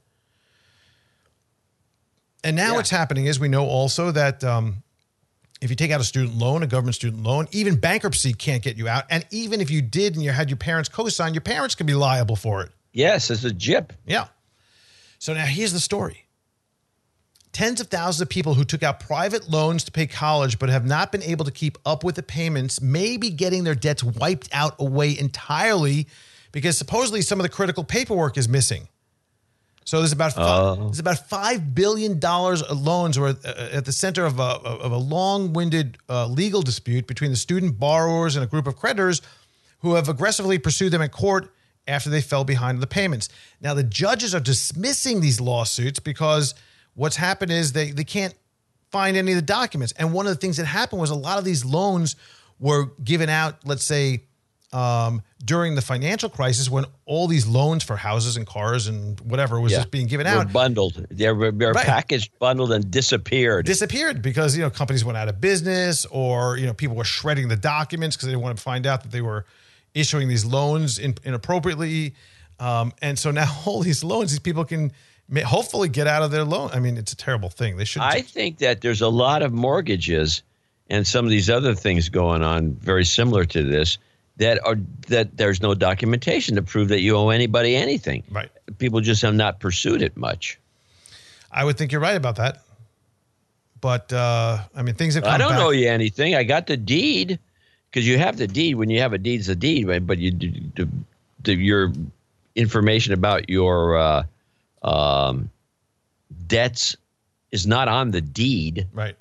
And now Yeah. what's happening is we know also that um, if you take out a student loan, a government student loan, even bankruptcy can't get you out. And even if you did and you had your parents co-sign, your parents could be liable for it. Yes, it's a jip. Yeah. So now here's the story. Tens of thousands of people who took out private loans to pay college but have not been able to keep up with the payments may be getting their debts wiped out away entirely because supposedly some of the critical paperwork is missing. So there's about five, Oh. there's about five billion dollars of loans were at the center of a, of a long-winded uh, legal dispute between the student borrowers and a group of creditors who have aggressively pursued them in court after they fell behind on the payments. Now, the judges are dismissing these lawsuits because what's happened is they, they can't find any of the documents. And one of the things that happened was a lot of these loans were given out, let's say, um, during the financial crisis when all these loans for houses and cars and whatever was Yeah. just being given Were out. bundled. They were, they were Right. packaged, bundled, and disappeared. disappeared because, you know, companies went out of business, or, you know, people were shredding the documents because they didn't want to find out that they were issuing these loans in, inappropriately. Um, and so now all these loans, these people can may, hopefully get out of their loan. I mean, it's a terrible thing. They should. I think that there's a lot of mortgages and some of these other things going on very similar to this that are that there's no documentation to prove that you owe anybody anything. Right. People just have not pursued it much. I would think you're right about that. But, uh, I mean, things have come I don't back. owe you anything. I got the deed because you have the deed. When you have a deed, it's a deed, right? But you, the, the, your information about your uh, um, debts is not on the deed. Right.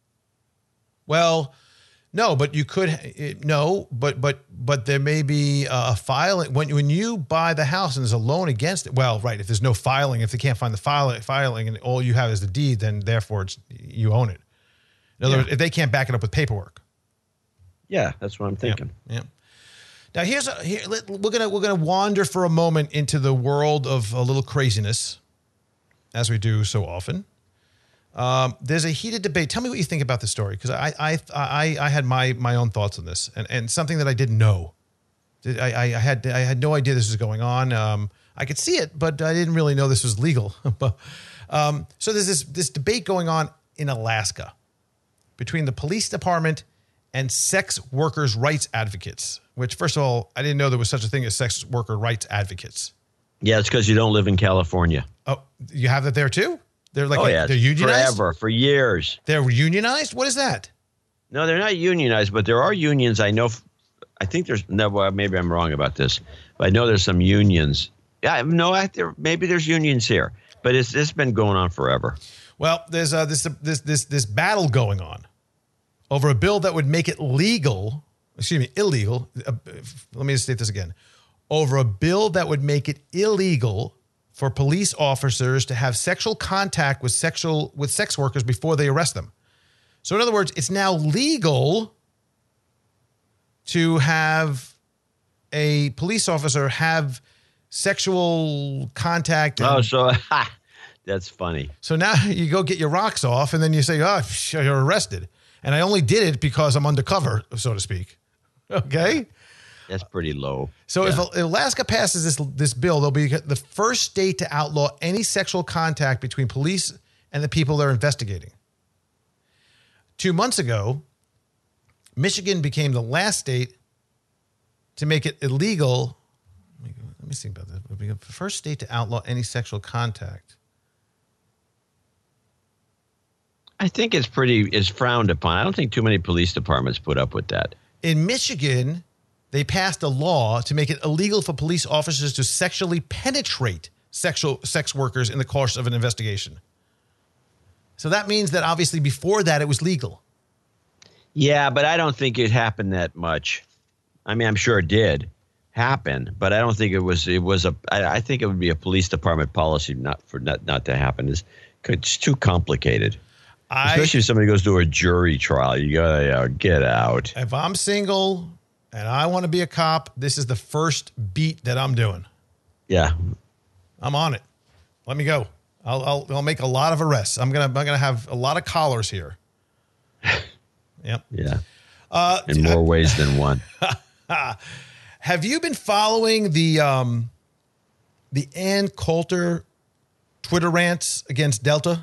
Well, no, but you could no, but but but there may be a filing when when you buy the house and there's a loan against it. Well, right, if there's no filing, if they can't find the filing, filing, and all you have is the deed, then therefore it's you own it. In other Yeah. words, if they can't back it up with paperwork. Yeah, that's what I'm thinking. Yeah. Now here's a, here let, we're gonna we're gonna wander for a moment into the world of a little craziness, as we do so often. Um, there's a heated debate. Tell me what you think about this story, because I, I I I had my my own thoughts on this, and, and something that I didn't know. I, I, I had I had no idea this was going on. Um, I could see it, but I didn't really know this was legal. um, so there's this this debate going on in Alaska between the police department and sex workers' rights advocates. Which, first of all, I didn't know there was such a thing as sex worker rights advocates. Yeah, it's because you don't live in California. Oh, you have that there too? They're like oh, yeah. they're unionized? Forever, for years. They're unionized? What is that? No, they're not unionized, but there are unions. I know. I think there's no. Well, maybe I'm wrong about this, but I know there's some unions. Yeah, no, I, there, maybe there's unions here, but it's it's been going on forever. Well, there's uh, this this this this battle going on over a bill that would make it legal. Excuse me, illegal. Uh, let me just state this again. Over a bill that would make it illegal for police officers to have sexual contact with sexual with sex workers before they arrest them. So in other words, it's now legal to have a police officer have sexual contact. And, Oh, so that's funny. so now you go get your rocks off and then you say, oh, you're arrested. And I only did it because I'm undercover, so to speak. Okay? That's pretty low. So Yeah. if Alaska passes this this bill, they'll be the first state to outlaw any sexual contact between police and the people they're investigating. Two months ago, Michigan became the last state to make it illegal. Let me, let me think about that. It'll be the first state to outlaw any sexual contact. I think it's pretty is frowned upon. I don't think too many police departments put up with that. In Michigan, they passed a law to make it illegal for police officers to sexually penetrate sexual sex workers in the course of an investigation. So that means that obviously before that it was legal. Yeah, but I don't think it happened that much. I mean, I'm sure it did happen, but I don't think it was. It was a. I, I think it would be a police department policy not for not not to happen. It's, it's too complicated. I, Especially if somebody goes to a jury trial, you gotta uh, get out. if I'm single and I want to be a cop, this is the first beat that I'm doing. Yeah, I'm on it. Let me go. I'll I'll, I'll make a lot of arrests. I'm gonna I'm gonna have a lot of collars here. Yep. yeah. Uh, In more ways than one. have you been following the um, the Ann Coulter Twitter rants against Delta?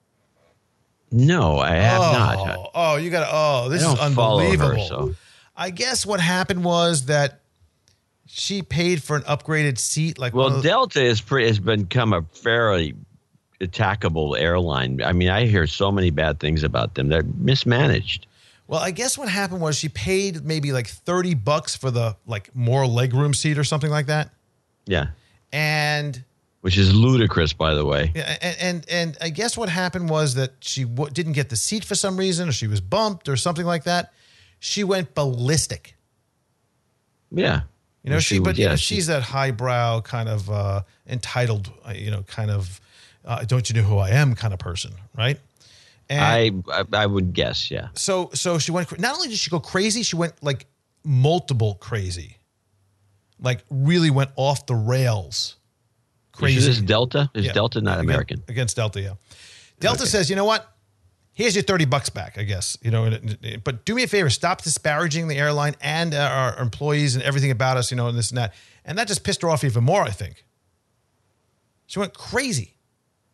No, I have oh, not. Oh, you got to. Oh, this I is don't follow her, unbelievable. so. I guess what happened was that she paid for an upgraded seat. Like, Well, one of the- Delta is pre- has become a fairly attackable airline. I mean, I hear so many bad things about them. They're mismanaged. well, I guess what happened was she paid maybe like thirty bucks for the like more legroom seat or something like that, Yeah, and. which is ludicrous, by the way. Yeah, and, and and I guess what happened was that she w- didn't get the seat for some reason, or she was bumped, or something like that. She went ballistic. Yeah. You know, Well, she, she but would- you yeah, know, she- she's that highbrow kind of uh, entitled, uh, you know, kind of uh, don't you know who I am kind of person, right? And I, I I would guess, yeah. so so she went. Not only did she go crazy, she went like multiple crazy, like really went off the rails. Crazy. Is this Delta? Is Yeah. Delta not Against- American? Against Delta, yeah. Delta Okay. says, you know what? Here's your thirty bucks back, I guess. You know, and- and- but do me a favor, stop disparaging the airline and our employees and everything about us, you know, and this and that. And that just pissed her off even more, I think. She went crazy.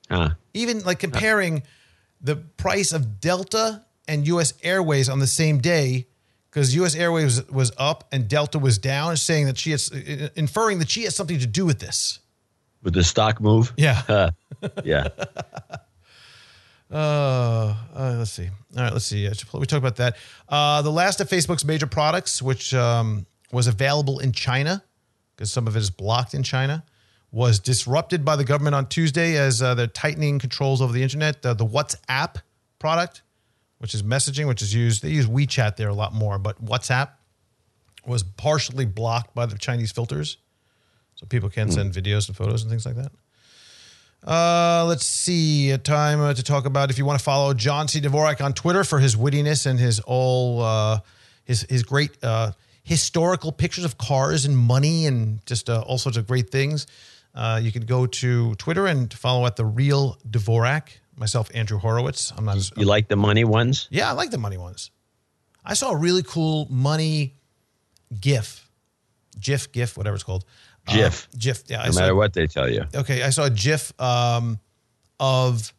Huh. Even like comparing the price of Delta and U S Airways on the same day, because U S Airways was, was up and Delta was down, saying that she has, inferring that she has something to do with this. With the stock move? Yeah. Uh, yeah. Uh, uh, let's see. All right, let's see. We talked about that. Uh, the last of Facebook's major products, which um, was available in China, because some of it is blocked in China, was disrupted by the government on Tuesday as uh, they're tightening controls over the internet. Uh, the WhatsApp product, which is messaging, which is used, they use WeChat there a lot more, but WhatsApp was partially blocked by the Chinese filters. So people can't send videos and photos and things like that. Uh, let's see. A time uh, to talk about if you want to follow John C. Dvorak on Twitter for his wittiness and his all uh, his his great uh, historical pictures of cars and money and just uh, all sorts of great things. Uh, you can go to Twitter and follow at the Real Dvorak. Myself, Andrew Horowitz. I'm not. As, You like the money ones? Yeah, I like the money ones. I saw a really cool money GIF, GIF, GIF, whatever it's called. GIF. Uh, GIF. Yeah. I No saw, matter what they tell you. Okay, I saw a GIF um, of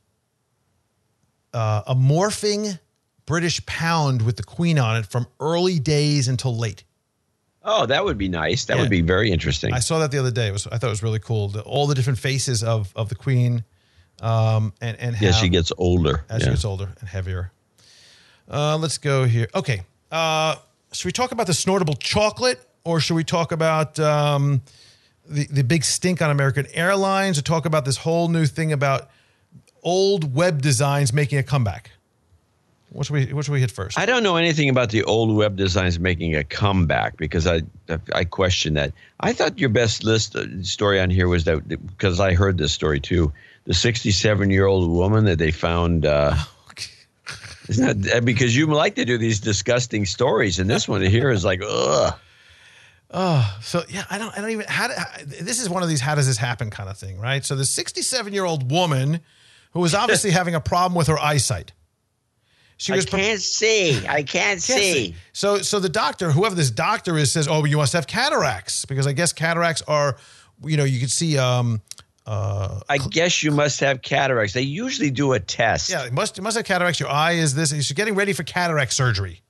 uh, a morphing British pound with the Queen on it from early days until late. Oh, that would be nice. That Yeah. would be very interesting. I saw that the other day. It was I thought it was really cool. The, all the different faces of of the Queen, um, and and how, As she gets older. as Yeah. she gets older and heavier. Uh, let's go here. Okay, uh, should we talk about the snortable chocolate, or should we talk about um, the the big stink on American Airlines, or talk about this whole new thing about old web designs making a comeback? What should we what should we hit first? I don't know anything about the old web designs making a comeback because I I question that. I thought your best list uh, story on here was that because I heard this story too. The sixty-seven-year-old woman that they found. Uh, isn't that because you like to do these disgusting stories, and this one here is like ugh. Oh, so yeah, I don't, I don't even. How, do, how this is one of these "how does this happen" kind of thing, right? So the sixty-seven-year-old woman who was obviously having a problem with her eyesight. She was I can't see. I can't Can't see. see. So, so the doctor, whoever this doctor is, says, "Oh, you must have cataracts," because I guess cataracts are, you know, you can see. Um, uh, I guess you must have cataracts. They usually do a test. yeah, you must you must have cataracts. Your eye is this. She's getting ready for cataract surgery,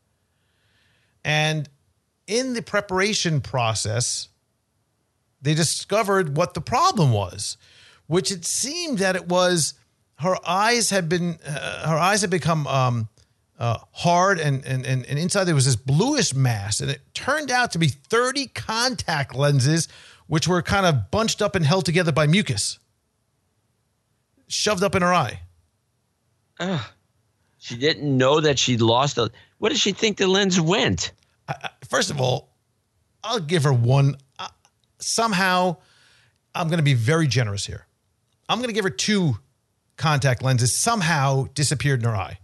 and in the preparation process, they discovered what the problem was, which it seemed that it was her eyes had been uh, her eyes had become um, uh, hard, and, and and and inside there was this bluish mass, and it turned out to be thirty contact lenses, which were kind of bunched up and held together by mucus, shoved up in her eye. Ugh. She didn't know that she'd lost a. What did she think the lens went? First of all, I'll give her one. Uh, somehow, I'm going to be very generous here. I'm going to give her two contact lenses somehow disappeared in her eye.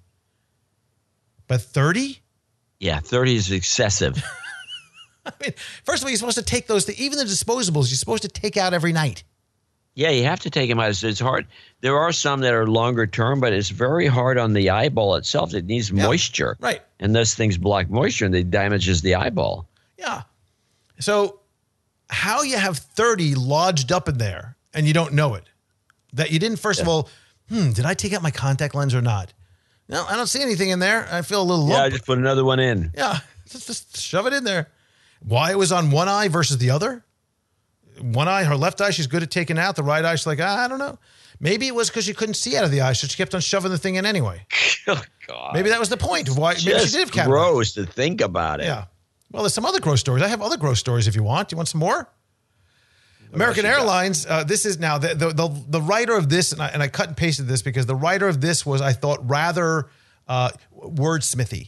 But thirty? Yeah, thirty is excessive. I mean, first of all, you're supposed to take those, th- even the disposables, you're supposed to take out every night. Yeah, you have to take them out. It's, it's hard. There are some that are longer term, but it's very hard on the eyeball itself. It needs Yeah, moisture. right. And those things block moisture and it damages the eyeball. Yeah. So how you have thirty lodged up in there and you don't know it? That you didn't, first of all, hmm, did I take out my contact lens or not? No, I don't see anything in there. I feel a little Yeah, lump. just put another one in. Yeah, just, just shove it in there. Why it was on one eye versus the other? One eye, her left eye, she's good at taking out. The right eye, she's like, ah, I don't know. Maybe it was because she couldn't see out of the eye, so she kept on shoving the thing in anyway. Oh, God. Maybe that was the point of why. Maybe she Just did have cataracts. gross to think about it. Yeah. Well, there's some other gross stories. I have other gross stories if you want. Do you want some more? American else you got? Airlines, uh, this is now, the, the, the, the writer of this, and I, and I cut and pasted this because the writer of this was, I thought, rather uh, wordsmithy.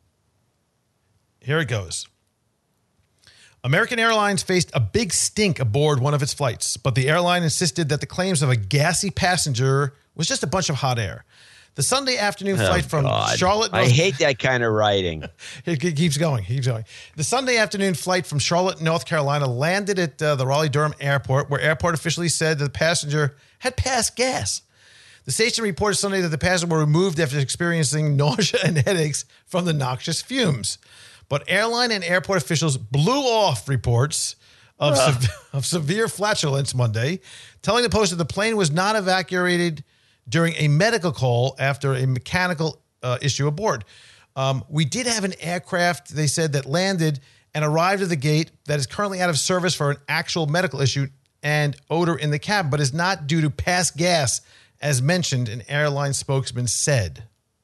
Here it goes. American Airlines faced a big stink aboard one of its flights, but the airline insisted that the claims of a gassy passenger was just a bunch of hot air. The Sunday afternoon Oh, flight from God. Charlotte, I North- hate that kind of writing. It ke- keeps going. It keeps going. The Sunday afternoon flight from Charlotte, North Carolina, landed at uh, the Raleigh-Durham airport, where airport officials said that the passenger had passed gas. The station reported Sunday that the passengers were removed after experiencing nausea and headaches from the noxious fumes. But airline and airport officials blew off reports of, sev- of severe flatulence Monday, telling the Post that the plane was not evacuated during a medical call after a mechanical uh, issue aboard. Um, we did have an aircraft, they said, that landed and arrived at the gate that is currently out of service for an actual medical issue and odor in the cab, but is not due to past gas, as mentioned, an airline spokesman said.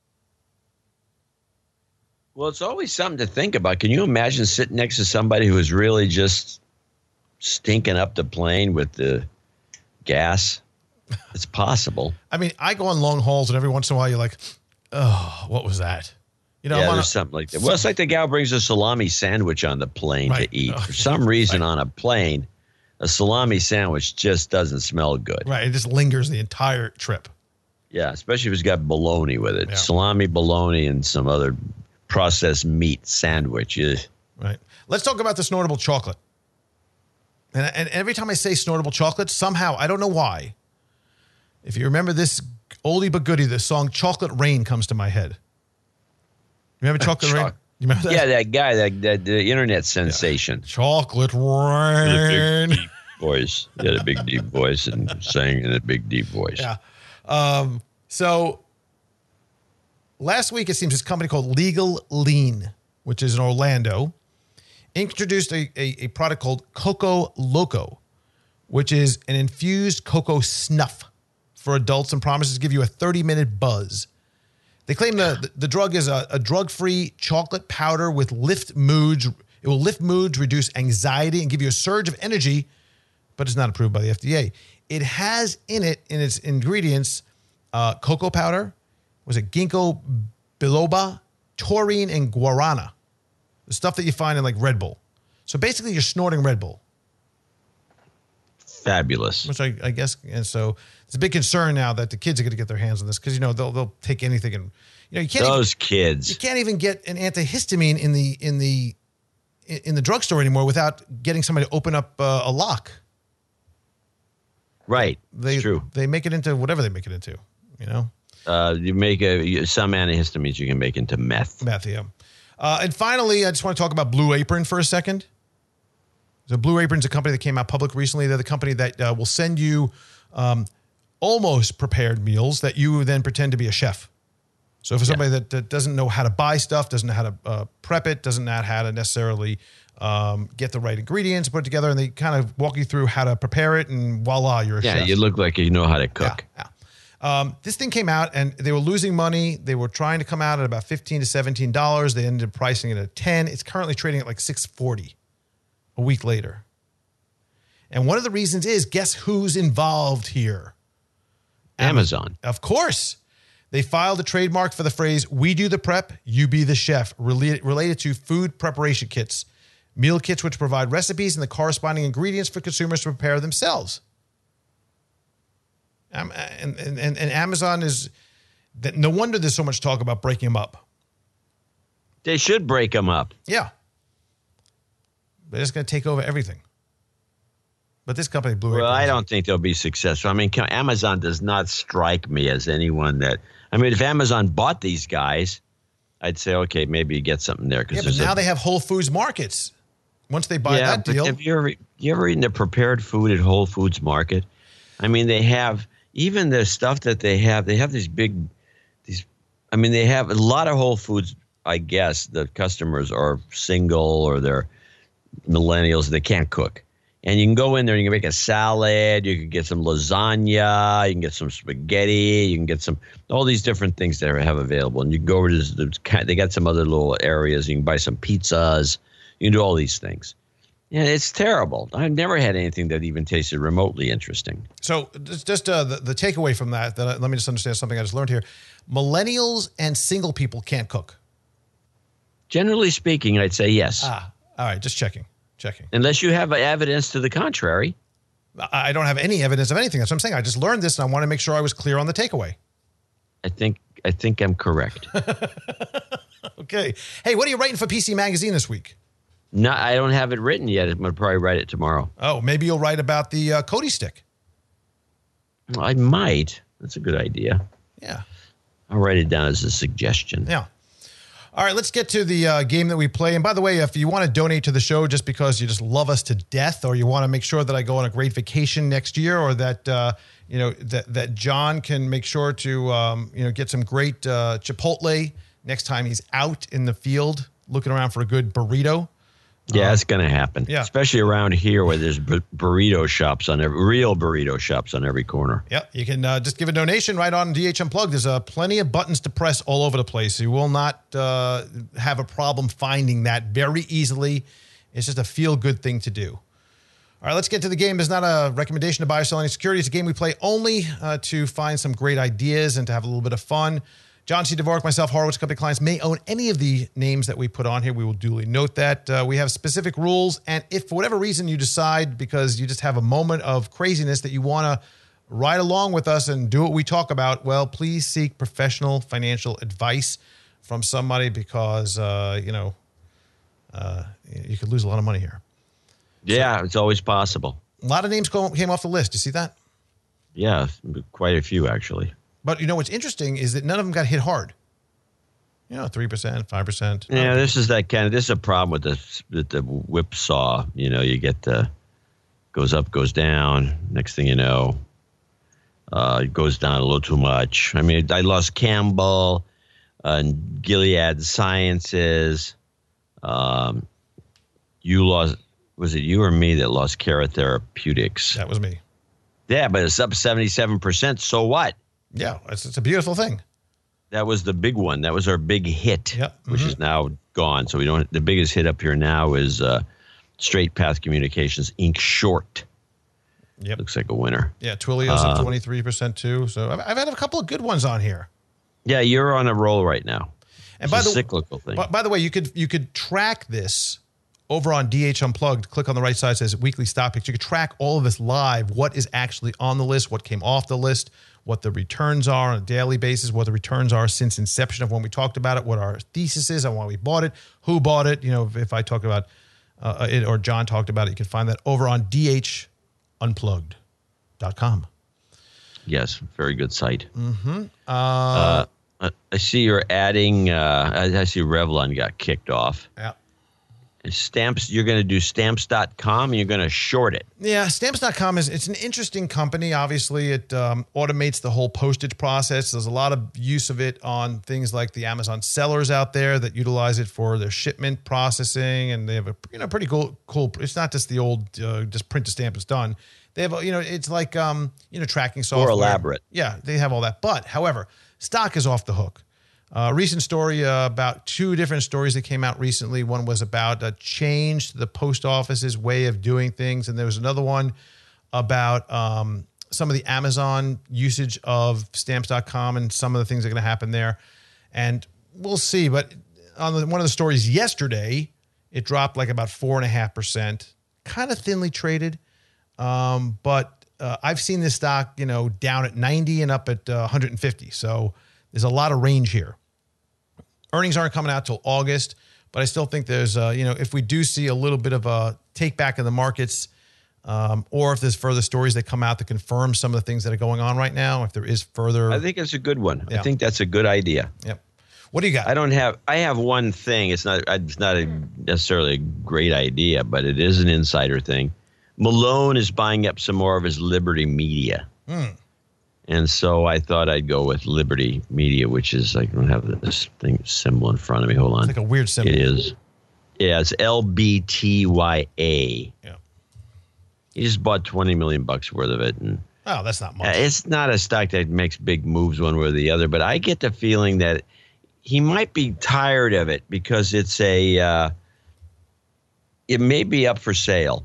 Well, it's always something to think about. Can you imagine sitting next to somebody who is really just stinking up the plane with the gas? It's possible. I mean, I go on long hauls, and every once in a while you're like, oh, what was that? You know, yeah, I'm on there's a, something like that. Well, it's like the gal brings a salami sandwich on the plane right. to eat. Oh, For some reason right. on a plane, a salami sandwich just doesn't smell good. Right. It just lingers the entire trip. Yeah, especially if it's got bologna with it. Yeah. Salami, bologna, and some other processed meat sandwich. Ugh. Right. Let's talk about the snortable chocolate. And, and every time I say snortable chocolate, somehow, I don't know why, if you remember this oldie but goodie, the song Chocolate Rain comes to my head. Remember Chocolate Choc- Rain? You remember that? Yeah, that guy, that, that the internet sensation. Yeah. Chocolate With a Rain. big, deep voice. He had a big, deep voice and sang in a big, deep voice. Yeah. Um, so last week, it seems this company called Legal Lean, which is in Orlando, introduced a, a, a product called Coco Loco, which is an infused cocoa snuff for adults and promises to give you a thirty-minute buzz. They claim the, the, the drug is a, a drug-free chocolate powder with lift moods. It will lift moods, reduce anxiety, and give you a surge of energy, but it's not approved by the F D A. It has in it, in its ingredients, uh, cocoa powder, was it ginkgo biloba, taurine, and guarana. The stuff that you find in like Red Bull. So basically you're snorting Red Bull. Fabulous. Which I, I guess, and so it's a big concern now that the kids are going to get their hands on this because, you know, they'll they'll take anything. And, you know, you can't Those even, kids. You can't even get an antihistamine in the, in the, in the drugstore anymore without getting somebody to open up uh, a lock. Right. They, it's true. They make it into whatever they make it into, you know? Uh, you make a, some antihistamines you can make into meth. Meth, yeah. Uh, and finally, I just want to talk about Blue Apron for a second. So Blue Apron's a company that came out public recently. They're the company that uh, will send you um, almost prepared meals that you then pretend to be a chef. So for somebody yeah. that, that doesn't know how to buy stuff, doesn't know how to uh, prep it, doesn't know how to necessarily um, get the right ingredients, put it together, and they kind of walk you through how to prepare it, and voila, you're a yeah, chef. Yeah, you look like you know how to cook. Yeah, yeah. Um, this thing came out, and they were losing money. They were trying to come out at about fifteen to seventeen dollars. They ended up pricing it at ten. It's currently trading at like six forty a week later. And one of the reasons is, guess who's involved here? Amazon. Of course. They filed a trademark for the phrase, "We do the prep, you be the chef," related, related to food preparation kits. Meal kits which provide recipes and the corresponding ingredients for consumers to prepare themselves. Um, and, and, and Amazon is, that no wonder there's so much talk about breaking them up. They should break them up. Yeah. They're just going to take over everything. But this company, Blue Apron. Well, I don't think they'll be successful. I mean, Amazon does not strike me as anyone that, I mean, if Amazon bought these guys, I'd say, okay, maybe you get something there. Yeah, but now a, they have Whole Foods Markets. Once they buy yeah, that deal. Have you ever, you ever eaten the prepared food at Whole Foods Market? I mean, they have, even the stuff that they have, they have these big, these, I mean, they have a lot of Whole Foods, I guess, the customers are single or they're millennials, they can't cook. And you can go in there and you can make a salad, you can get some lasagna, you can get some spaghetti, you can get some, all these different things that they have available. And you can go over to this, they got some other little areas, you can buy some pizzas, you can do all these things. Yeah, it's terrible. I've never had anything that even tasted remotely interesting. So just, just uh, the, the takeaway from that, that I, let me just understand something I just learned here. Millennials and single people can't cook. Generally speaking, I'd say yes. Ah, all right, just checking. Checking. Unless you have evidence to the contrary. I don't have any evidence of anything. That's what I'm saying. I just learned this, and I want to make sure I was clear on the takeaway. I think I think I'm correct. Okay. Hey, what are you writing for P C Magazine this week? No, I don't have it written yet. I'm going to probably write it tomorrow. Oh, maybe you'll write about the uh, Cody stick. I might. That's a good idea. Yeah. I'll write it down as a suggestion. Yeah. All right, let's get to the uh, game that we play. And by the way, if you want to donate to the show just because you just love us to death, or you want to make sure that I go on a great vacation next year, or that uh, you know that that John can make sure to um, you know get some great uh, Chipotle next time he's out in the field looking around for a good burrito. Yeah, um, it's going to happen. Yeah. Especially around here where there's bur- burrito shops on every real burrito shops on every corner. Yep, you can uh, just give a donation right on D H Unplugged. There's uh, plenty of buttons to press all over the place. You will not uh, have a problem finding that very easily. It's just a feel-good thing to do. All right, let's get to the game. It's not a recommendation to buy or sell any securities. It's a game we play only uh, to find some great ideas and to have a little bit of fun. John C. Dvorak, myself, Horowitz Company clients may own any of the names that we put on here. We will duly note that. Uh, we have specific rules, and if for whatever reason you decide, because you just have a moment of craziness, that you want to ride along with us and do what we talk about, well, please seek professional financial advice from somebody, because, uh, you know, uh, you could lose a lot of money here. Yeah, so, it's always possible. A lot of names came off the list. You see that? Yeah, quite a few, actually. But, you know, what's interesting is that none of them got hit hard. You know, three percent, five percent. Yeah, this is that kind of, this is a problem with the, with the whipsaw. You know, you get the, goes up, goes down. Next thing you know, uh, it goes down a little too much. I mean, I lost Campbell uh, and Gilead Sciences. Um, you lost, was it you or me that lost Cara Therapeutics? That was me. Yeah, but it's up seventy-seven percent. So what? Yeah, it's, it's a beautiful thing. That was the big one. That was our big hit, yep. mm-hmm. which is now gone. So we don't. The biggest hit up here now is uh, Straight Path Communications Incorporated short. Yep, looks like a winner. Yeah, Twilio's uh, up twenty-three percent too. So I've, I've had a couple of good ones on here. Yeah, you're on a roll right now. And it's by a the cyclical thing. By, by the way, you could you could track this over on D H Unplugged. Click on the right side, it says weekly stock picks. You could track all of this live. What is actually on the list? What came off the list? What the returns are on a daily basis, what the returns are since inception of when we talked about it, what our thesis is on why we bought it, who bought it. You know, if, if I talked about uh, it or John talked about it, you can find that over on D H unplugged dot com. Yes, very good site. Mm-hmm. Uh, uh, I see you're adding, uh, I, I see Revlon got kicked off. Yeah. Stamps, you're going to do stamps dot com and you're going to short it. Yeah, stamps dot com is it's an interesting company. Obviously, it um, automates the whole postage process. There's a lot of use of it on things like the Amazon sellers out there that utilize it for their shipment processing, and they have a you know pretty cool. Cool. It's not just the old uh, just print a stamp, it's done. They have you know it's like um, you know tracking software. More elaborate. Yeah, they have all that. But however, stock is off the hook. Uh, recent story uh, about two different stories that came out recently. One was about a change to the post office's way of doing things. And there was another one about um, some of the Amazon usage of stamps dot com and some of the things that are going to happen there. And we'll see. But on the, one of the stories yesterday, it dropped like about four point five percent, kind of thinly traded. Um, but uh, I've seen this stock, you know, down at ninety and up at uh, one hundred fifty. So there's a lot of range here. Earnings aren't coming out till August, but I still think there's, uh, you know, if we do see a little bit of a take back in the markets, um, or if there's further stories that come out that confirm some of the things that are going on right now, if there is further. I think it's a good one. Yeah. I think that's a good idea. Yep. What do you got? I don't have, I have one thing. It's not, it's not a necessarily a great idea, but it is an insider thing. Malone is buying up some more of his Liberty Media. Hmm. And so I thought I'd go with Liberty Media, which is, I don't have this thing symbol in front of me. Hold on. It's like a weird symbol. It is. Yeah, it's L B T Y A. Yeah. He just bought twenty million bucks worth of it. And oh, that's not much. uh, it's not a stock that makes big moves one way or the other, but I get the feeling that he might be tired of it because it's a, uh, it may be up for sale.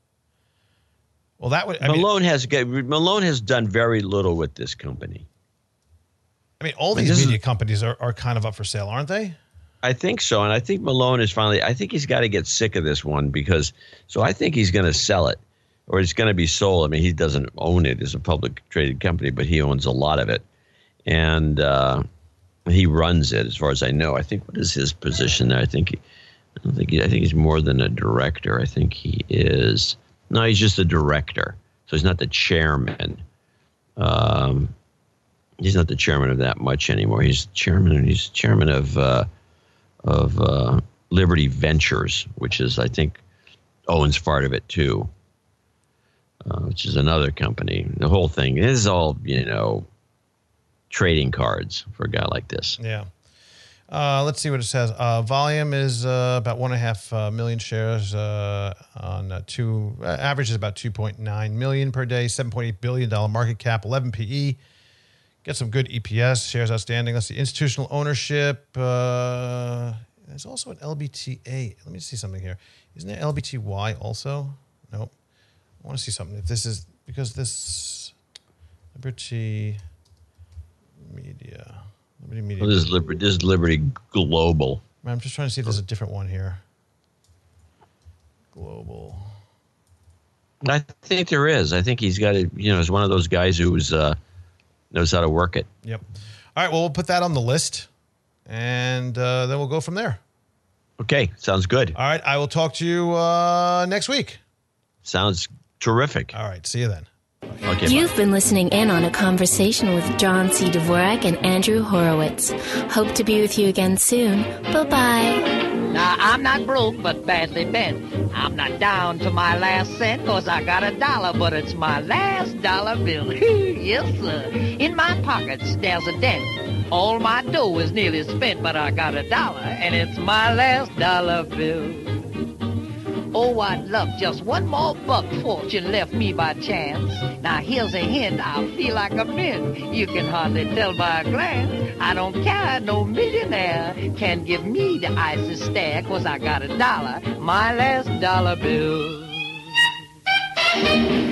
Well, that would I Malone mean, has Malone has done very little with this company. I mean, all I mean, these this media is, companies are, are kind of up for sale, aren't they? I think so, and I think Malone is finally. I think he's got to get sick of this one because. So I think he's going to sell it, or it's going to be sold. I mean, he doesn't own it; it's a public traded company, but he owns a lot of it, and uh, he runs it, as far as I know. I think what is his position there? I think. He, I don't think. He, I think he's more than a director. I think he is. No, he's just a director. So he's not the chairman. Um, he's not the chairman of that much anymore. He's chairman. He's chairman of uh, of uh, Liberty Ventures, which is, I think, owns part of it too, uh, which is another company. The whole thing is all, you know, trading cards for a guy like this. Yeah. Uh, let's see what it says. Uh, volume is uh, about one and a half uh, million shares uh, on uh, two. Uh, average is about two point nine million per day. seven point eight billion dollar market cap. eleven P E. Get some good E P S. Shares outstanding. Let's see. Institutional ownership. Uh, there's also an L B T A. Let me see something here. Isn't there L B T Y also? Nope. I want to see something. If this is because this Liberty Media. Liberty Media. Well, this is Liberty. This is Liberty Global. I'm just trying to see if there's a different one here. Global. I think there is. I think he's got it. You know, he's one of those guys who's uh, knows how to work it. Yep. All right. Well, we'll put that on the list, and uh, then we'll go from there. Okay. Sounds good. All right. I will talk to you uh, next week. Sounds terrific. All right. See you then. Okay. You've bye. been listening in on a conversation with John C. Dvorak and Andrew Horowitz. Hope to be with you again soon. Bye-bye. Now, I'm not broke, but badly bent. I'm not down to my last cent, cause I got a dollar, but it's my last dollar bill. Yes, sir. In my pockets, there's a dent. All my dough is nearly spent, but I got a dollar, and it's my last dollar bill. Oh, I'd love just one more buck fortune left me by chance. Now, here's a hint, I'll feel like a mint. You can hardly tell by a glance. I don't care, no millionaire can give me the icy stare, cause I got a dollar, my last dollar bill.